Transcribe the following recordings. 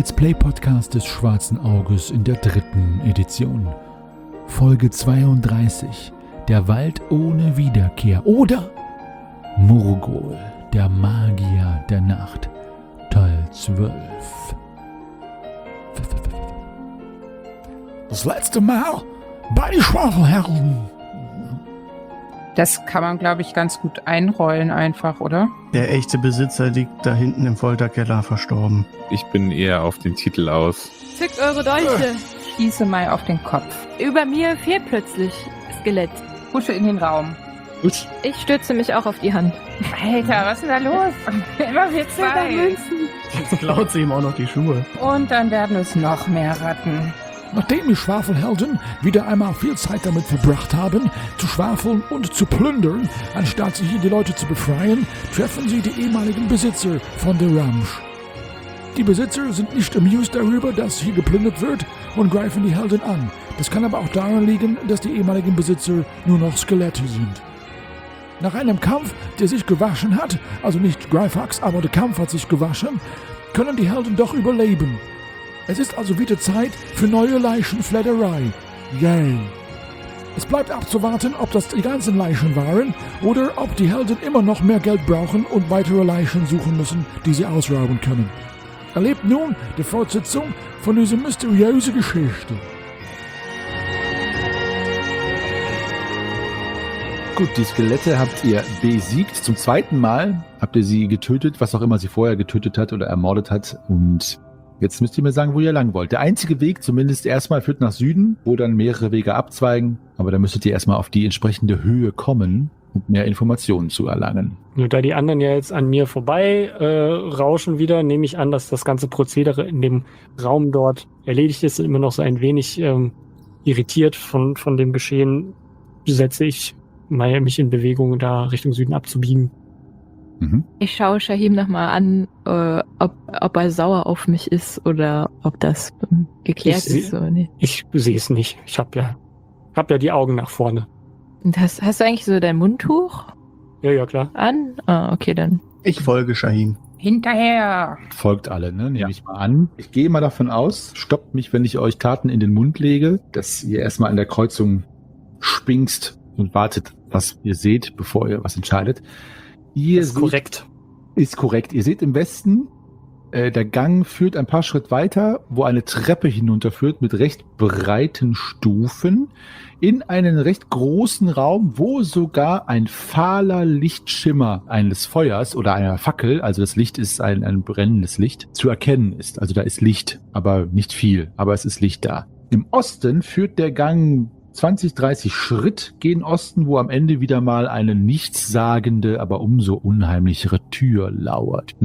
Let's Play Podcast des Schwarzen Auges in der 3. Edition. Folge 32. Der Wald ohne Wiederkehr. Oder Murgol, der Magier der Nacht. Teil 12. Das letzte Mal bei den Schwafelhelden. Das kann man, glaube ich, ganz gut einrollen einfach, oder? Der echte Besitzer liegt da hinten im Folterkeller verstorben. Ich bin eher auf den Titel aus. Zückt eure Dolche. Schieße mal auf den Kopf. Über mir fehlt plötzlich Skelett. Pusche in den Raum. Gut. Ich stütze mich auch auf die Hand. Alter, was ist denn da los? Immer wir zwei. Jetzt klaut sie ihm auch noch die Schuhe. Und dann werden es noch mehr Ratten. Nachdem die Schwafelhelden wieder einmal viel Zeit damit verbracht haben, zu schwafeln und zu plündern, anstatt sich hier die Leute zu befreien, treffen sie die ehemaligen Besitzer von der Ranch. Die Besitzer sind nicht amused darüber, dass hier geplündert wird und greifen die Helden an. Das kann aber auch daran liegen, dass die ehemaligen Besitzer nur noch Skelette sind. Nach einem Kampf, der sich gewaschen hat, also nicht Greifax, aber der Kampf hat sich gewaschen, können die Helden doch überleben. Es ist also wieder Zeit für neue Leichenfledderei. Yay! Es bleibt abzuwarten, ob das die ganzen Leichen waren oder ob die Helden immer noch mehr Geld brauchen und weitere Leichen suchen müssen, die sie ausrauben können. Erlebt nun die Fortsetzung von dieser mysteriösen Geschichte. Gut, die Skelette habt ihr besiegt. Zum zweiten Mal habt ihr sie getötet, was auch immer sie vorher getötet hat oder ermordet hat. Und jetzt müsst ihr mir sagen, wo ihr lang wollt. Der einzige Weg, zumindest erstmal, führt nach Süden, wo dann mehrere Wege abzweigen. Aber da müsstet ihr erstmal auf die entsprechende Höhe kommen, um mehr Informationen zu erlangen. Nur da die anderen ja jetzt an mir vorbei rauschen wieder, nehme ich an, dass das ganze Prozedere in dem Raum dort erledigt ist. Immer noch so ein wenig irritiert von dem Geschehen, setze ich mich in Bewegung, da Richtung Süden abzubiegen. Mhm. Ich schaue Shahim nochmal an, ob er sauer auf mich ist oder ob das geklärt ist oder nicht. Ich sehe es nicht. Ich hab ja die Augen nach vorne. Und hast du eigentlich so dein Mundtuch Ja, klar. an? Ah, okay, dann. Ich folge Shahim. Hinterher. Folgt alle, ne? Nehme ich mal an. Ich gehe mal davon aus, stoppt mich, wenn ich euch Karten in den Mund lege, dass ihr erstmal an der Kreuzung spingst und wartet, was ihr seht, bevor ihr was entscheidet. Das ist korrekt. Ist korrekt. Ihr seht im Westen, der Gang führt ein paar Schritt weiter, wo eine Treppe hinunterführt mit recht breiten Stufen in einen recht großen Raum, wo sogar ein fahler Lichtschimmer eines Feuers oder einer Fackel, also das Licht ist ein brennendes Licht, zu erkennen ist. Also da ist Licht, aber nicht viel, aber es ist Licht da. Im Osten führt der Gang 20, 30 Schritt gen Osten, wo am Ende wieder mal eine nichtssagende, aber umso unheimlichere Tür lauert.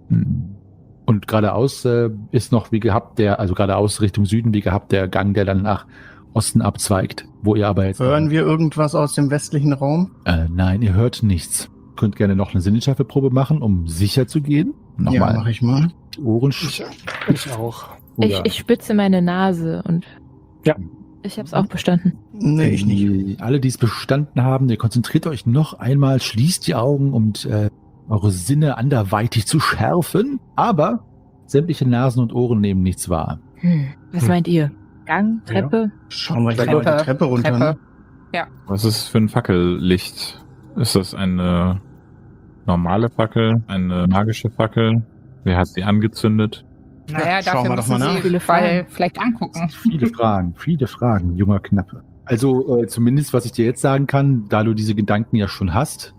Und geradeaus ist noch wie gehabt also geradeaus Richtung Süden wie gehabt der Gang, der dann nach Osten abzweigt, wo ihr aber jetzt... Hören wir irgendwas aus dem westlichen Raum? Nein, ihr hört nichts. Ihr könnt gerne noch eine Sinneschärfeprobe machen, um sicher zu gehen. Nochmal. Ja, mach ich mal. Die Ohren... Ich auch. Ich spitze meine Nase und Ja. ich habe es auch bestanden. Nee, ich nicht. Alle, die es bestanden haben, ihr konzentriert euch noch einmal, schließt die Augen, um eure Sinne anderweitig zu schärfen. Aber sämtliche Nasen und Ohren nehmen nichts wahr. Was meint ihr? Gang, Treppe? Schauen wir gleich mal die Treppe runter. Ne? Ja. Was ist für ein Fackellicht? Ist das eine normale Fackel? Eine magische Fackel? Wer hat sie angezündet? Naja, Schauen wir dafür doch mal müssen nach. Sie den Fall vielleicht angucken. Viele Fragen, junger Knappe. Also zumindest, was ich dir jetzt sagen kann, da du diese Gedanken ja schon hast,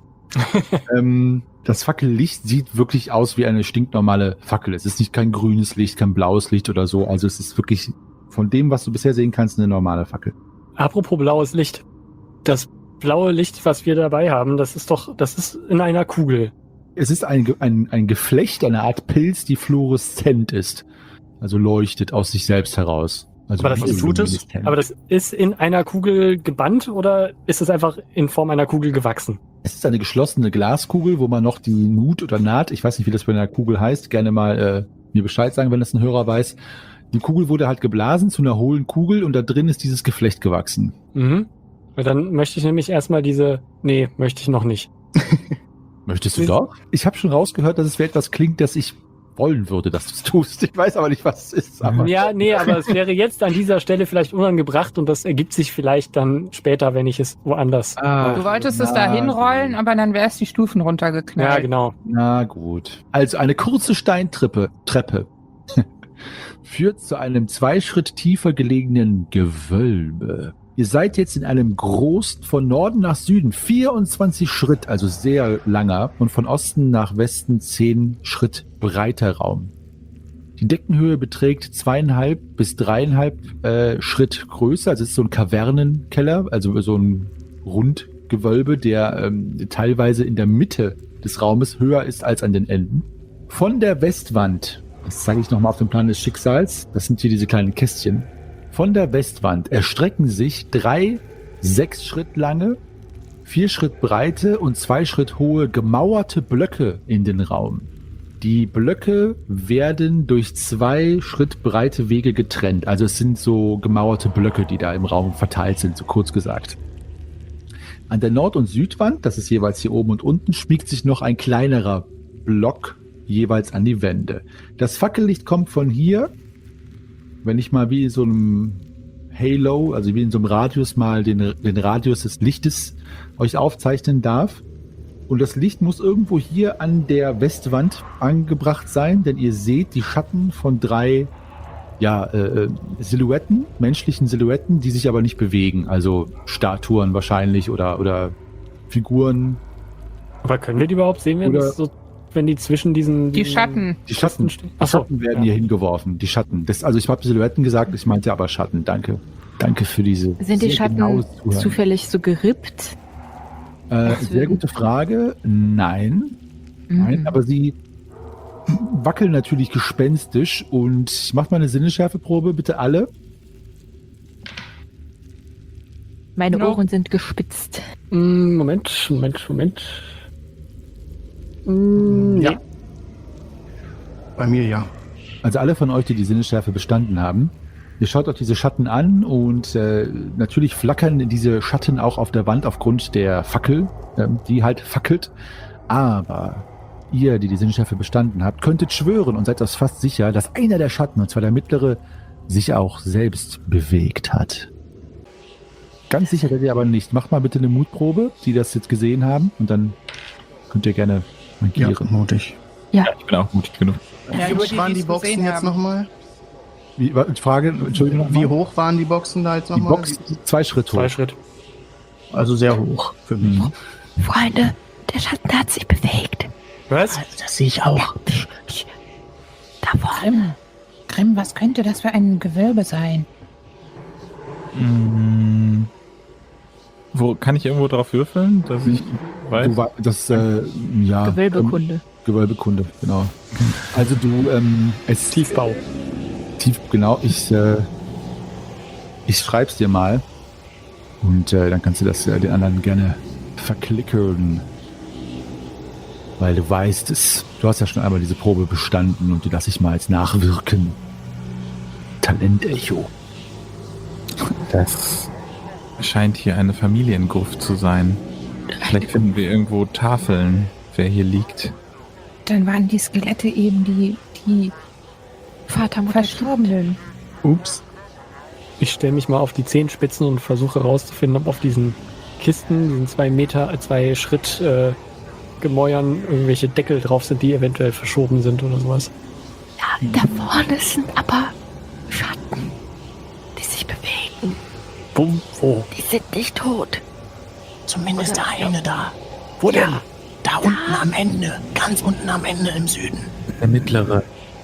das Fackellicht sieht wirklich aus wie eine stinknormale Fackel. Es ist nicht kein grünes Licht, kein blaues Licht oder so. Also es ist wirklich von dem, was du bisher sehen kannst, eine normale Fackel. Apropos blaues Licht. Das blaue Licht, was wir dabei haben, das ist in einer Kugel. Es ist ein Geflecht, eine Art Pilz, die fluoreszent ist. Also leuchtet aus sich selbst heraus. Also Aber das ist Aber das ist in einer Kugel gebannt oder ist es einfach in Form einer Kugel gewachsen? Es ist eine geschlossene Glaskugel, wo man noch die Nut oder Naht, ich weiß nicht, wie das bei einer Kugel heißt, gerne mal mir Bescheid sagen, wenn das ein Hörer weiß. Die Kugel wurde halt geblasen zu einer hohlen Kugel und da drin ist dieses Geflecht gewachsen. Mhm. Dann möchte ich nämlich erstmal möchte ich noch nicht. Möchtest du doch? Ich habe schon rausgehört, dass es wie etwas klingt, das ich wollen würde, dass du es tust. Ich weiß aber nicht, was es ist. Aber Ja, nee, aber es wäre jetzt an dieser Stelle vielleicht unangebracht und das ergibt sich vielleicht dann später, wenn ich es woanders. Du wolltest es da hinrollen, aber dann wär's die Stufen runtergeknallt. Ja, genau. Na gut. Also eine kurze Treppe führt zu einem 2 Schritt tiefer gelegenen Gewölbe. Ihr seid jetzt in einem großen, von Norden nach Süden 24 Schritt, also sehr langer, und von Osten nach Westen 10 Schritt breiter Raum. Die Deckenhöhe beträgt 2,5 bis 3,5 Schritt Größe, also es ist so ein Kavernenkeller, also so ein Rundgewölbe, der teilweise in der Mitte des Raumes höher ist als an den Enden. Von der Westwand, das zeige ich nochmal auf dem Plan des Schicksals, das sind hier diese kleinen Kästchen. Von der Westwand erstrecken sich 3 6 Schritt lange, 4 Schritt breite und 2 Schritt hohe gemauerte Blöcke in den Raum. Die Blöcke werden durch 2 Schritt breite Wege getrennt. Also es sind so gemauerte Blöcke, die da im Raum verteilt sind, so kurz gesagt. An der Nord- und Südwand, das ist jeweils hier oben und unten, schmiegt sich noch ein kleinerer Block jeweils an die Wände. Das Fackellicht kommt von hier. Wenn ich mal wie in so einem Halo, also wie in so einem Radius mal den Radius des Lichtes euch aufzeichnen darf. Und das Licht muss irgendwo hier an der Westwand angebracht sein, denn ihr seht die Schatten von 3 Silhouetten, menschlichen Silhouetten, die sich aber nicht bewegen. Also Statuen wahrscheinlich oder Figuren. Aber können wir die überhaupt sehen, wenn die zwischen diesen... Die Schatten. Die Schatten, stehen? die Schatten werden hier hingeworfen. Die Schatten. Also ich habe Silhouetten gesagt, ich meinte aber Schatten. Danke. Danke für diese... Sind die sehr Schatten genaues Zuhören. zufällig so gerippt? Sehr gute Frage. Nein, aber sie wackeln natürlich gespenstisch und ich mache mal eine Sinnesschärfeprobe, bitte alle. Meine No. Ohren sind gespitzt. Moment. Ja. Bei mir ja. Also alle von euch, die die Sinnesschärfe bestanden haben. Ihr schaut euch diese Schatten an und natürlich flackern diese Schatten auch auf der Wand aufgrund der Fackel, die halt fackelt. Aber ihr, die die Sinnesschärfe bestanden habt, könntet schwören und seid das fast sicher, dass einer der Schatten, und zwar der mittlere, sich auch selbst bewegt hat. Ganz sicher seid ihr aber nicht. Macht mal bitte eine Mutprobe, die das jetzt gesehen haben, und dann könnt ihr gerne Ja, markieren. mutig. Ja, ich bin auch mutig genug. Ja, Wie über hoch waren die es Boxen gesehen jetzt haben. nochmal? Frage, Entschuldigung Wie nochmal. hoch waren die Boxen da jetzt Die nochmal? Box 2 Schritt hoch. 2 Schritt. Also sehr hoch für mich. Freunde, der Schatten hat sich bewegt. Was? Das sehe ich auch. Da vorne. Grimm, was könnte das für ein Gewölbe sein? Wo kann ich irgendwo drauf würfeln, dass ich weiß? Gewölbekunde. Gewölbekunde, genau. Also es Tiefbau. genau, ich schreib's dir mal und dann kannst du das den anderen gerne verklickern. Weil du weißt es, du hast ja schon einmal diese Probe bestanden und die lasse ich mal als nachwirken. Talentecho. Das scheint hier eine Familiengruft zu sein. Vielleicht finden wir irgendwo Tafeln, wer hier liegt. Dann waren die Skelette eben die Vater, Mutter, Verstorbenen. Ups. Ich stelle mich mal auf die Zehenspitzen und versuche herauszufinden, ob auf diesen Kisten, diesen 2 Schritt Gemäuern irgendwelche Deckel drauf sind, die eventuell verschoben sind oder sowas. Ja, da vorne sind aber Schatten, die sich bewegen. Wo? Die sind nicht tot. Zumindest der eine da. Wo denn? Da unten am Ende. Ganz unten am Ende im Süden. Der mittlere.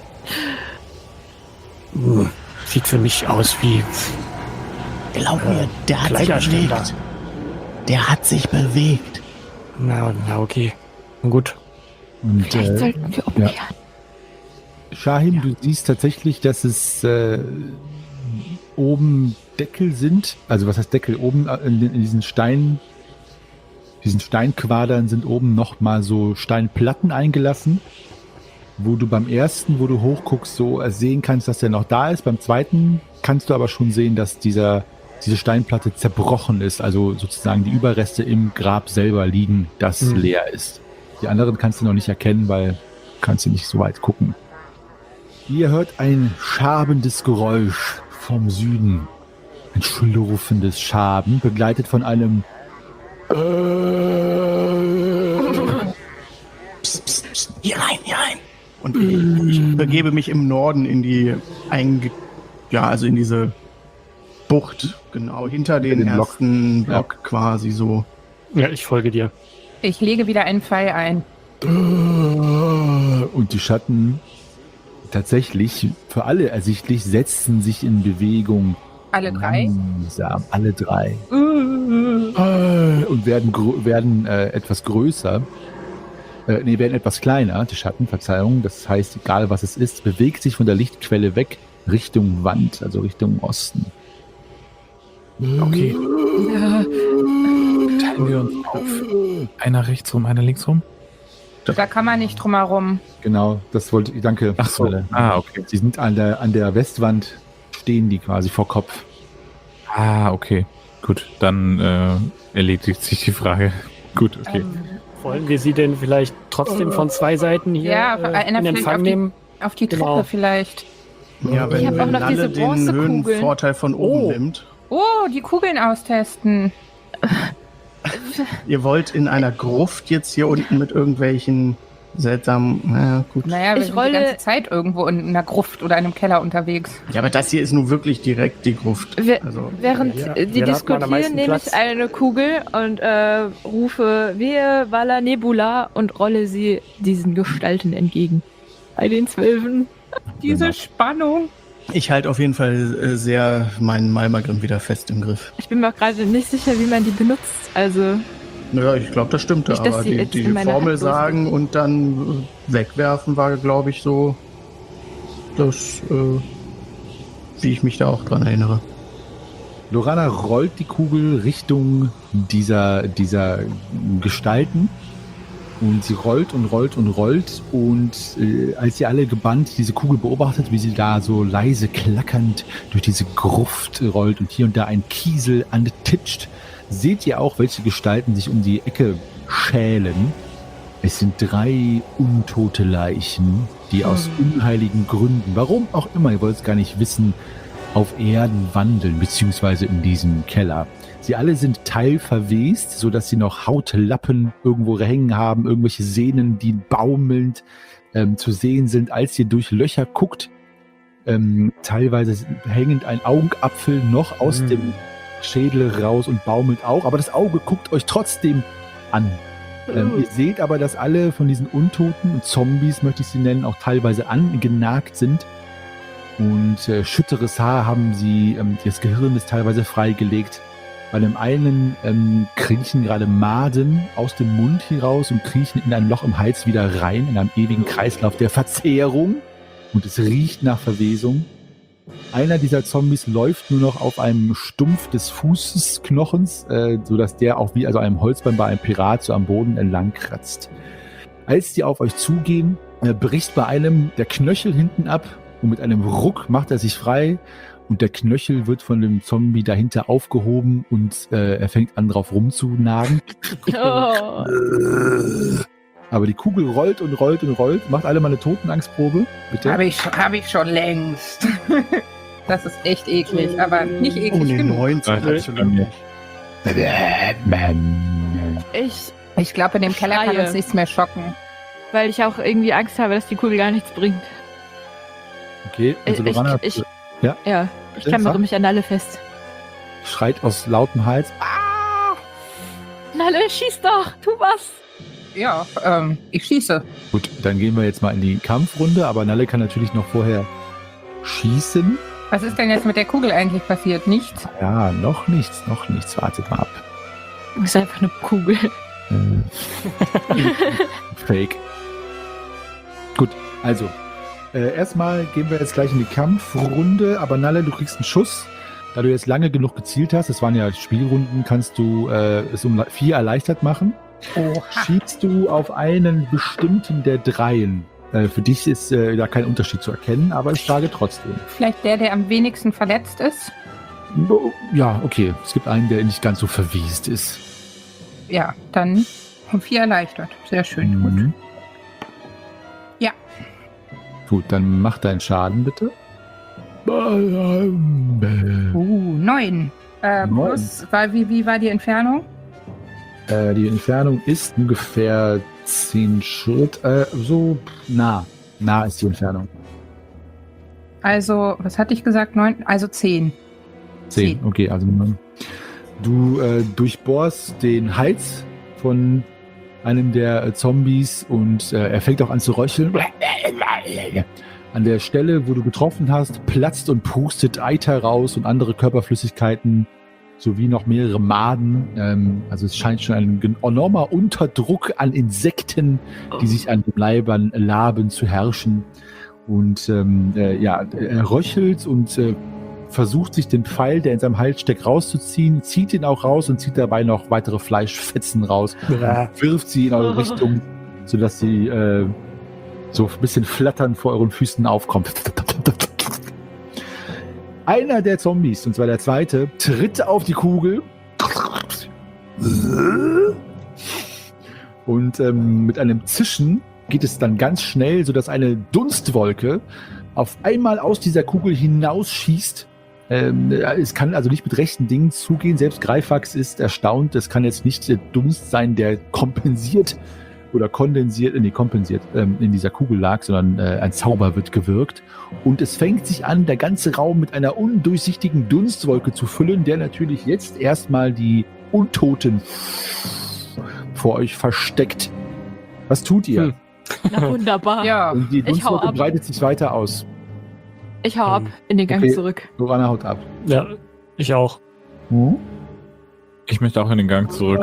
Sieht für mich aus wie... Glaub mir, der hat sich Kleiderständer. bewegt. Der hat sich bewegt. Na okay. Na gut. Und Vielleicht sollten wir umkehren. Shahim, du siehst tatsächlich, dass es oben Deckel sind. Also was heißt Deckel? Oben in diesen Steinquadern sind oben nochmal so Steinplatten eingelassen, wo du beim ersten, wo du hochguckst, so sehen kannst, dass der noch da ist. Beim zweiten kannst du aber schon sehen, dass diese Steinplatte zerbrochen ist. Also sozusagen die Überreste im Grab selber liegen, das leer ist. Die anderen kannst du noch nicht erkennen, weil du kannst nicht so weit gucken. Ihr hört ein schabendes Geräusch vom Süden. Ein schlurfendes Schaben, begleitet von einem Psst, psst, psst. Hier rein. Und ich begebe mich im Norden in die also in diese Bucht, genau, hinter den ersten Block quasi so. Ja, ich folge dir. Ich lege wieder einen Pfeil ein. und die Schatten tatsächlich für alle ersichtlich setzen sich in Bewegung. Alle drei? Langsam, alle drei. Und werden etwas größer. Werden etwas kleiner, die Schatten, Verzeihung. Das heißt, egal was es ist, bewegt sich von der Lichtquelle weg Richtung Wand, also Richtung Osten. Okay. Teilen wir uns auf. Einer rechts rum, einer links rum. Da kann man nicht drum herum. Genau, das wollte ich, danke. Ach so. Okay. Sie sind an der Westwand, stehen die quasi vor Kopf. Okay. Gut, dann erledigt sich die Frage. Gut, okay. Wollen wir sie denn vielleicht trotzdem von zwei Seiten hier einer in vielleicht Empfang nehmen? Auf die Genau. Treppe vielleicht. Ja, Ich hab auch noch diese Nalle den Bronzekugeln. Höhenvorteil von oben nimmt. Oh, die Kugeln austesten. Ihr wollt in einer Gruft jetzt hier unten mit irgendwelchen seltsamen, gut. Naja, wir Ich sind rolle- die ganze Zeit irgendwo in einer Gruft oder einem Keller unterwegs. Ja, aber das hier ist nun wirklich direkt die Gruft. Also, Während Ja, die wer hat mal am diskutieren, meisten nehme Platz? ich eine Kugel und rufe Wehe, Vala, Nebula und rolle sie diesen Gestalten entgegen. Bei den 12. Diese Spannung. ich halte auf jeden Fall sehr meinen Malmagrim wieder fest im Griff. Ich bin mir auch gerade nicht sicher, wie man die benutzt. Also, Naja, ich glaube, das stimmte, Nicht, dass aber sie die jetzt in meiner Formel Hand sagen und dann wegwerfen war, glaube ich, so das, wie ich mich da auch dran erinnere. Lorana rollt die Kugel Richtung dieser Gestalten und sie rollt und rollt und rollt und als ihr alle gebannt diese Kugel beobachtet, wie sie da so leise klackernd durch diese Gruft rollt und hier und da ein Kiesel antitscht, seht ihr auch, welche Gestalten sich um die Ecke schälen. Es sind 3 untote Leichen, die aus unheiligen Gründen, warum auch immer, ihr wollt es gar nicht wissen, auf Erden wandeln, beziehungsweise in diesem Keller. Sie alle sind teilverwest, sodass sie noch Hautlappen irgendwo hängen haben, irgendwelche Sehnen, die baumelnd zu sehen sind, als ihr durch Löcher guckt. Teilweise hängend ein Augapfel noch aus dem Schädel raus und baumelt auch, aber das Auge guckt euch trotzdem an. Ihr seht aber, dass alle von diesen Untoten und Zombies, möchte ich sie nennen, auch teilweise angenagt sind. Und schütteres Haar haben sie, das Gehirn ist teilweise freigelegt. Bei dem einen kriechen gerade Maden aus dem Mund heraus und kriechen in ein Loch im Hals wieder rein, in einem ewigen Kreislauf der Verzehrung. Und es riecht nach Verwesung. Einer dieser Zombies läuft nur noch auf einem Stumpf des Fußesknochens, sodass der auch wie einem Holzbein bei einem Pirat so am Boden entlang kratzt. Als die auf euch zugehen, bricht bei einem der Knöchel hinten ab und mit einem Ruck macht er sich frei und der Knöchel wird von dem Zombie dahinter aufgehoben und er fängt an drauf rumzunagen. oh. Aber die Kugel rollt und rollt und rollt. Macht alle mal eine Totenangstprobe, bitte. Hab ich schon längst. Das ist echt eklig, aber nicht eklig Oh, nee, genug. 19, absolut nicht. Ich glaube, in dem Keller kann Schreie. uns nichts mehr schocken. Weil ich auch irgendwie Angst habe, dass die Kugel gar nichts bringt. Okay, also Lorana Ja, ich klammere mich an Nalle fest. schreit aus lautem Hals. Nalle, schieß doch, tu was. Ja, ich schieße. Gut, dann gehen wir jetzt mal in die Kampfrunde, aber Nalle kann natürlich noch vorher schießen. Was ist denn jetzt mit der Kugel eigentlich passiert? Nichts? Ja, noch nichts. Wartet mal ab. Das ist einfach eine Kugel. Fake. Gut, also erstmal gehen wir jetzt gleich in die Kampfrunde, aber Nalle, du kriegst einen Schuss. Da du jetzt lange genug gezielt hast, das waren ja Spielrunden, kannst du es um 4 erleichtert machen. Oha. Schießt du auf einen bestimmten der 3. Für dich ist da kein Unterschied zu erkennen, aber ich frage trotzdem. Vielleicht der am wenigsten verletzt ist? Ja, okay. Es gibt einen, der nicht ganz so verwiest ist. Ja, dann um 4 erleichtert. Sehr schön. Gut. Ja. Gut, dann mach deinen Schaden bitte. 9. Plus, wie war die Entfernung? Die Entfernung ist ungefähr 10 Schritt. So nah. Nah ist die Entfernung. Also, was hatte ich gesagt? 9? Also 10. 10, okay. Also du durchbohrst den Hals von einem der Zombies und er fängt auch an zu röcheln. An der Stelle, wo du getroffen hast, platzt und pustet Eiter raus und andere Körperflüssigkeiten sowie noch mehrere Maden. Also es scheint schon ein enormer Unterdruck an Insekten, die sich an den Leibern laben, zu herrschen. Und er röchelt und versucht sich den Pfeil, der in seinem Hals steckt, rauszuziehen, zieht ihn auch raus und zieht dabei noch weitere Fleischfetzen raus, wirft sie in eure Richtung, sodass sie so ein bisschen flatternd vor euren Füßen aufkommt. Einer der Zombies, und zwar der zweite, tritt auf die Kugel und mit einem Zischen geht es dann ganz schnell, sodass eine Dunstwolke auf einmal aus dieser Kugel hinausschießt. Es kann also nicht mit rechten Dingen zugehen. Selbst Greifax ist erstaunt. Es kann jetzt nicht der Dunst sein, der kompensiert in dieser Kugel lag, sondern ein Zauber wird gewirkt. Und es fängt sich an, der ganze Raum mit einer undurchsichtigen Dunstwolke zu füllen, der natürlich jetzt erstmal die Untoten vor euch versteckt. Was tut ihr? Na wunderbar. Ja. Und die Ich hau Dunstwolke ab. breitet sich weiter aus. Ich hau ab in den Gang Okay. zurück. Lorana haut ab. Ja, ich auch. Ich möchte auch in den Gang zurück.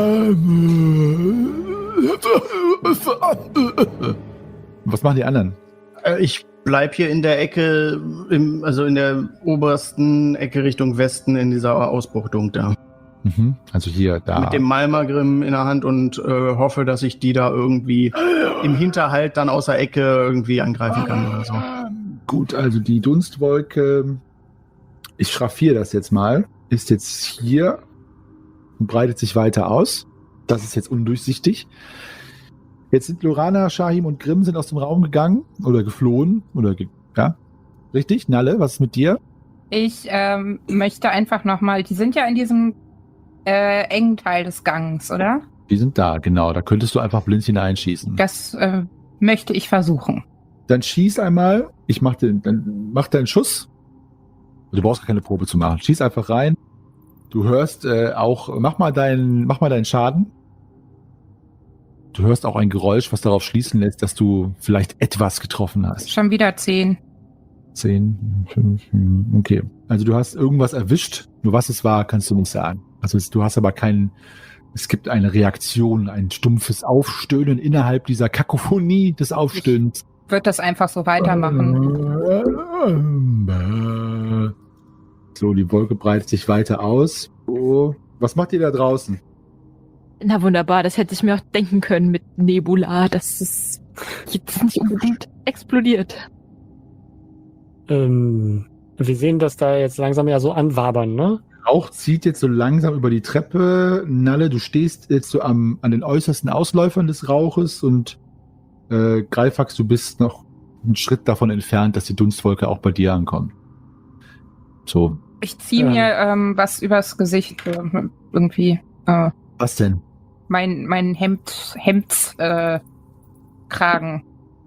Was machen die anderen? Ich bleib hier in der Ecke, also in der obersten Ecke Richtung Westen in dieser Ausbuchtung da. Also hier, da. Mit dem Malmagrim in der Hand und hoffe, dass ich die da irgendwie im Hinterhalt dann außer Ecke irgendwie angreifen kann oder so. Gut, also die Dunstwolke, ich schraffiere das jetzt mal, ist jetzt hier und breitet sich weiter aus. Das ist jetzt undurchsichtig. Jetzt sind Lorana, Shahim und Grimm sind aus dem Raum gegangen oder geflohen. Ja, richtig? Nalle, was ist mit dir? Ich möchte einfach nochmal, die sind ja in diesem engen Teil des Gangs, oder? Die sind da, genau. Da könntest du einfach blind hineinschießen. Das möchte ich versuchen. Dann schieß einmal. Dann mach deinen Schuss. Du brauchst gar keine Probe zu machen. Schieß einfach rein. Du hörst mach mal deinen Schaden. Du hörst auch ein Geräusch, was darauf schließen lässt, dass du vielleicht etwas getroffen hast. Schon wieder 10. 10, 5, okay. Also du hast irgendwas erwischt, nur was es war, kannst du nicht sagen. Also du hast aber es gibt eine Reaktion, ein stumpfes Aufstöhnen innerhalb dieser Kakophonie des Aufstöhnens. Wird das einfach so weitermachen? So, die Wolke breitet sich weiter aus. Oh, was macht ihr da draußen? Na wunderbar, das hätte ich mir auch denken können mit Nebula, dass es jetzt nicht unbedingt explodiert. Wir sehen, dass da jetzt langsam ja so anwabern, ne? Rauch zieht jetzt so langsam über die Treppe. Nalle, du stehst jetzt so an den äußersten Ausläufern des Rauches und Greifax, du bist noch einen Schritt davon entfernt, dass die Dunstwolke auch bei dir ankommt. So. Ich ziehe mir was übers Gesicht irgendwie. Was denn? Mein Hemdskragen.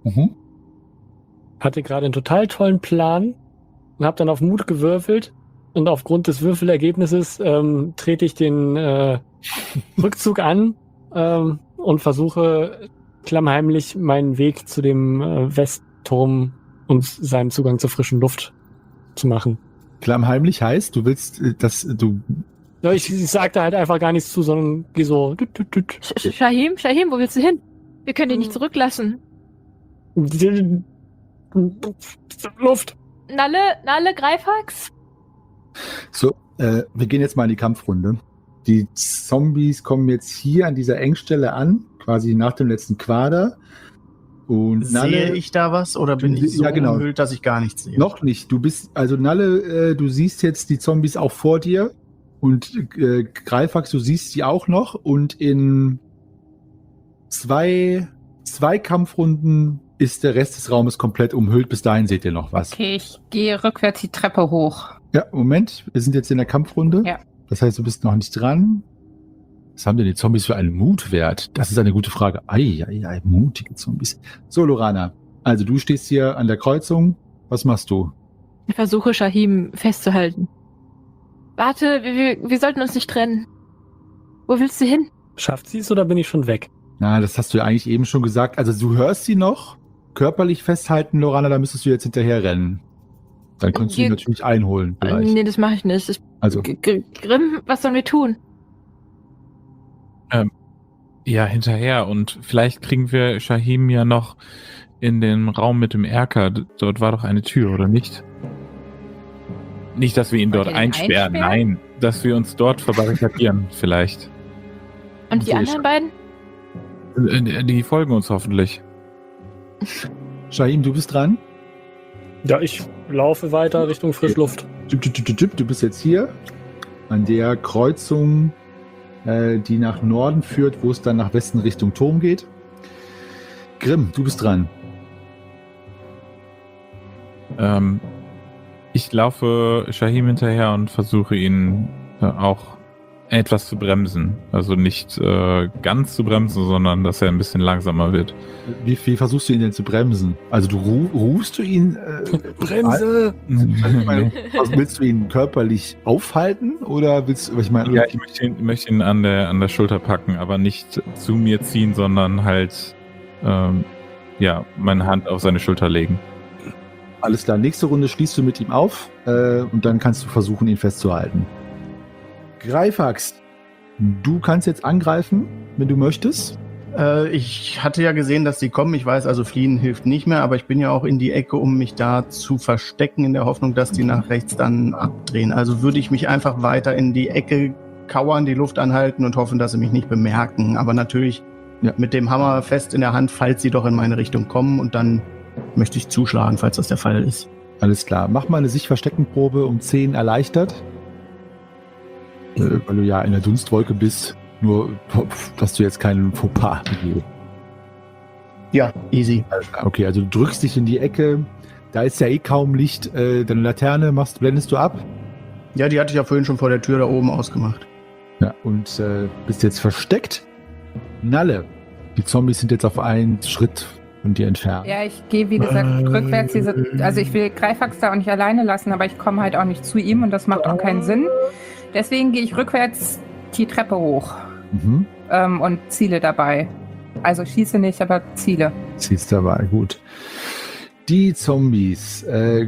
Hatte gerade einen total tollen Plan und habe dann auf Mut gewürfelt. Und aufgrund des Würfelergebnisses trete ich den Rückzug an und versuche klammheimlich meinen Weg zu dem Westturm und seinem Zugang zur frischen Luft zu machen. Klammheimlich heißt, du willst, dass du... Ja, ich sagte halt einfach gar nichts zu, sondern gehe so... Shahim, wo willst du hin? Wir können dich nicht zurücklassen. Luft. Nalle, Greifax? So, wir gehen jetzt mal in die Kampfrunde. Die Zombies kommen jetzt hier an dieser Engstelle an, quasi nach dem letzten Quader. Und Sehe ich da was oder bin ich so umhüllt, dass ich gar nichts sehe? Noch nicht. Du bist, also Nalle, du siehst jetzt die Zombies auch vor dir und Greifax, du siehst sie auch noch und in zwei Kampfrunden ist der Rest des Raumes komplett umhüllt. Bis dahin seht ihr noch was. Okay, ich gehe rückwärts die Treppe hoch. Ja, Moment, wir sind jetzt in der Kampfrunde. Ja. Das heißt, du bist noch nicht dran. Was haben denn die Zombies für einen Mutwert? Das ist eine gute Frage. Ei, mutige Zombies. So, Lorana, also du stehst hier an der Kreuzung. Was machst du? Ich versuche, Shahim festzuhalten. Warte, wir sollten uns nicht trennen. Wo willst du hin? Schafft sie es oder bin ich schon weg? Na, das hast du ja eigentlich eben schon gesagt. Also du hörst sie noch. Körperlich festhalten, Lorana, da müsstest du jetzt hinterher rennen. Dann könntest du ihn natürlich einholen. Vielleicht. Nee, das mache ich nicht. Also. Grimm, was sollen wir tun? Ja, hinterher. Und vielleicht kriegen wir Shahim ja noch in den Raum mit dem Erker. Dort war doch eine Tür, oder nicht? Nicht, dass wir ihn Wollt dort ihr den einsperren. einsperren? Nein, dass wir uns dort verbarrikadieren, vielleicht. Und die anderen beiden? Die folgen uns hoffentlich. Shahim, du bist dran. Ja, ich laufe weiter Richtung Frischluft. Du bist jetzt hier an der Kreuzung, die nach Norden führt, wo es dann nach Westen Richtung Turm geht. Grimm, du bist dran. Ich laufe Shahim hinterher und versuche ihn auch etwas zu bremsen. Also nicht ganz zu bremsen, sondern dass er ein bisschen langsamer wird. Wie versuchst du ihn denn zu bremsen? Also du rufst du ihn? Bremse! Also ich meine, willst du ihn körperlich aufhalten oder willst du? Ich meine, Ja, ich möchte ihn an der Schulter packen, aber nicht zu mir ziehen, sondern halt meine Hand auf seine Schulter legen. alles klar. Nächste Runde schließt du mit ihm auf und dann kannst du versuchen, ihn festzuhalten. Greifax, du kannst jetzt angreifen, wenn du möchtest. Ich hatte ja gesehen, dass sie kommen. Ich weiß, also fliehen hilft nicht mehr, aber ich bin ja auch in die Ecke, um mich da zu verstecken, in der Hoffnung, dass die nach rechts dann abdrehen. Also würde ich mich einfach weiter in die Ecke kauern, die Luft anhalten und hoffen, dass sie mich nicht bemerken. Aber natürlich mit dem Hammer fest in der Hand, falls sie doch in meine Richtung kommen, und dann möchte ich zuschlagen, falls das der Fall ist. Alles klar. Mach mal eine Sich-Verstecken-Probe um 10 erleichtert. Weil du ja in der Dunstwolke bist. Nur, dass du jetzt keinen Fauxpas begehst. Ja, easy. Okay, also du drückst dich in die Ecke. Da ist ja eh kaum Licht. Deine Laterne blendest du ab. Ja, die hatte ich ja vorhin schon vor der Tür da oben ausgemacht. Ja, und bist jetzt versteckt. Nalle. Die Zombies sind jetzt auf einen Schritt von dir entfernt. Ja, ich gehe, wie gesagt, rückwärts. Also ich will Greifax da auch nicht alleine lassen, aber ich komme halt auch nicht zu ihm und das macht auch keinen Sinn. Deswegen gehe ich rückwärts die Treppe hoch und ziele dabei. Also schieße nicht, aber ziele. Ziehst dabei, gut. Die Zombies.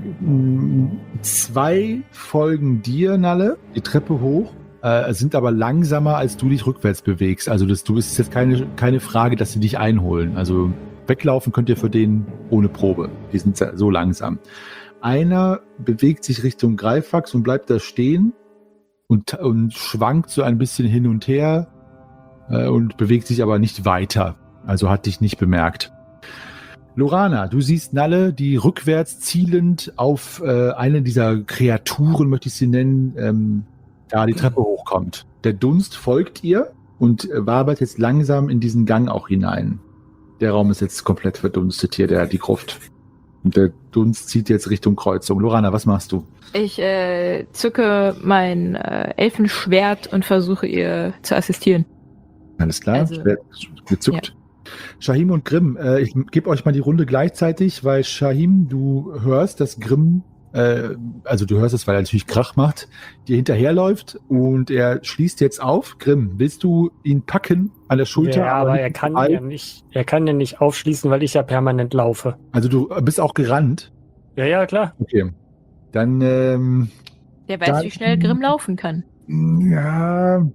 2 folgen dir, Nalle, die Treppe hoch, sind aber langsamer, als du dich rückwärts bewegst. Also du ist jetzt keine Frage, dass sie dich einholen. Also weglaufen könnt ihr für den ohne Probe. Die sind so langsam. Einer bewegt sich Richtung Greifax und bleibt da stehen und schwankt so ein bisschen hin und her und bewegt sich aber nicht weiter. Also hat dich nicht bemerkt. Lorana, du siehst Nalle, die rückwärts zielend auf eine dieser Kreaturen, möchte ich sie nennen, da die Treppe hochkommt. Der Dunst folgt ihr und wabert jetzt langsam in diesen Gang auch hinein. Der Raum ist jetzt komplett verdunstet hier, die Gruft. Und der Dunst zieht jetzt Richtung Kreuzung. Lorana, was machst du? Ich zücke mein Elfenschwert und versuche ihr zu assistieren. Alles klar, Also, Schwert gezückt. Ja. Shahim und Grimm, ich gebe euch mal die Runde gleichzeitig, weil Shahim, du hörst, dass Grimm, also du hörst es, weil er natürlich Krach macht, dir hinterherläuft und er schließt jetzt auf. Grimm, willst du ihn packen an der Schulter? Ja, aber er kann ja nicht aufschließen, weil ich ja permanent laufe. Also du bist auch gerannt? Ja, klar. Okay. Dann, der weiß, wie schnell Grimm laufen kann. Ja.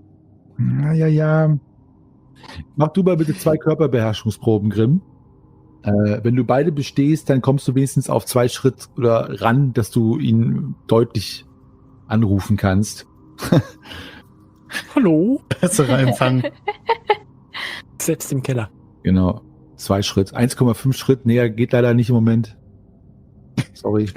Mach du mal bitte 2 Körperbeherrschungsproben, Grimm. Wenn du beide bestehst, dann kommst du wenigstens auf 2 Schritt oder ran, dass du ihn deutlich anrufen kannst. Hallo? Besserer Empfang. Selbst im Keller. Genau. 2 Schritt. 1,5 Schritt näher geht leider nicht im Moment. Sorry.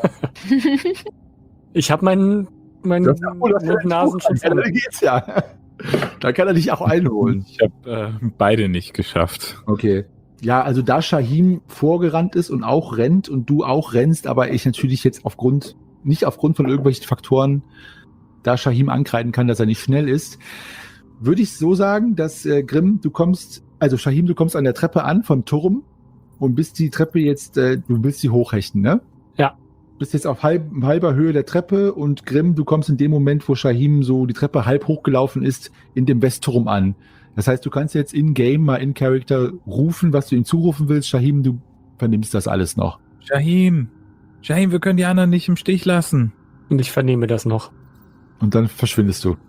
Ich habe meinen Nasenschutz. Da geht's ja. Da kann er dich auch einholen. Ich habe beide nicht geschafft. Okay. Ja, also da Shahim vorgerannt ist und auch rennt und du auch rennst, aber ich natürlich jetzt nicht aufgrund von irgendwelchen Faktoren, da Shahim ankreiden kann, dass er nicht schnell ist, würde ich so sagen, dass Shahim, du kommst an der Treppe an vom Turm und bist die Treppe jetzt, du willst sie hochhechten, ne? Ja. Bist jetzt auf halber Höhe der Treppe und Grimm, du kommst in dem Moment, wo Shahim so die Treppe halb hochgelaufen ist, in dem Westturm an. Das heißt, du kannst jetzt in-game mal in Character rufen, was du ihm zurufen willst. Shahim, du vernimmst das alles noch. Shahim, wir können die anderen nicht im Stich lassen. Und ich vernehme das noch. Und dann verschwindest du.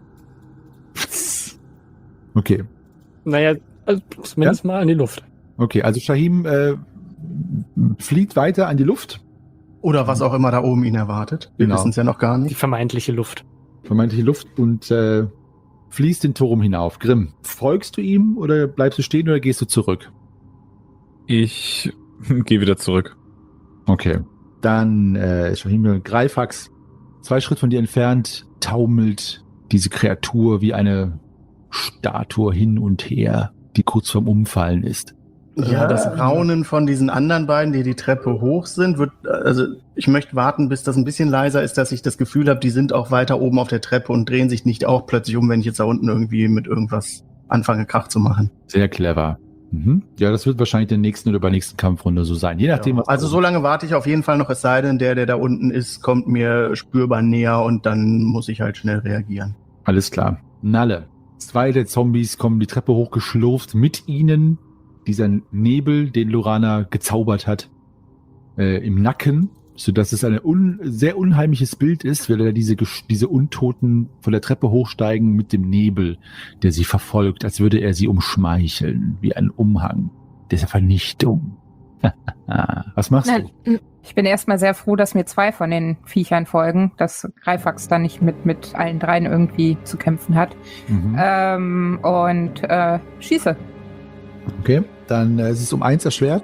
Okay. Naja, also zumindest mal an die Luft. Okay, also Shahim flieht weiter an die Luft. Oder was auch immer da oben ihn erwartet. Wir Genau. wissen es ja noch gar Die nicht. vermeintliche Luft. Vermeintliche Luft und fließt den Turm hinauf. Grimm, folgst du ihm oder bleibst du stehen oder gehst du zurück? Ich gehe wieder zurück. Okay. Dann Shahim, Greifax, 2 Schritt von dir entfernt, taumelt diese Kreatur wie eine Statue hin und her, die kurz vorm Umfallen ist. Ja, das Raunen von diesen anderen beiden, die Treppe hoch sind, ich möchte warten, bis das ein bisschen leiser ist, dass ich das Gefühl habe, die sind auch weiter oben auf der Treppe und drehen sich nicht auch plötzlich um, wenn ich jetzt da unten irgendwie mit irgendwas anfange, Krach zu machen. Sehr clever. Mhm. Ja, das wird wahrscheinlich in der nächsten oder übernächsten Kampfrunde so sein. Je nachdem, Ja. Also so lange warte ich auf jeden Fall noch, es sei denn, der da unten ist, kommt mir spürbar näher und dann muss ich halt schnell reagieren. Alles klar. Nalle. 2 der Zombies kommen die Treppe hochgeschlurft. Mit ihnen dieser Nebel, den Lorana gezaubert hat, im Nacken, sodass es ein sehr unheimliches Bild ist, weil da diese Untoten von der Treppe hochsteigen mit dem Nebel, der sie verfolgt, als würde er sie umschmeicheln, wie ein Umhang der Vernichtung. Was machst du? Ich bin erstmal sehr froh, dass mir 2 von den Viechern folgen, dass Greifax da nicht mit allen 3 irgendwie zu kämpfen hat. Mhm. Und schieße. Okay, dann ist es um 1 erschwert.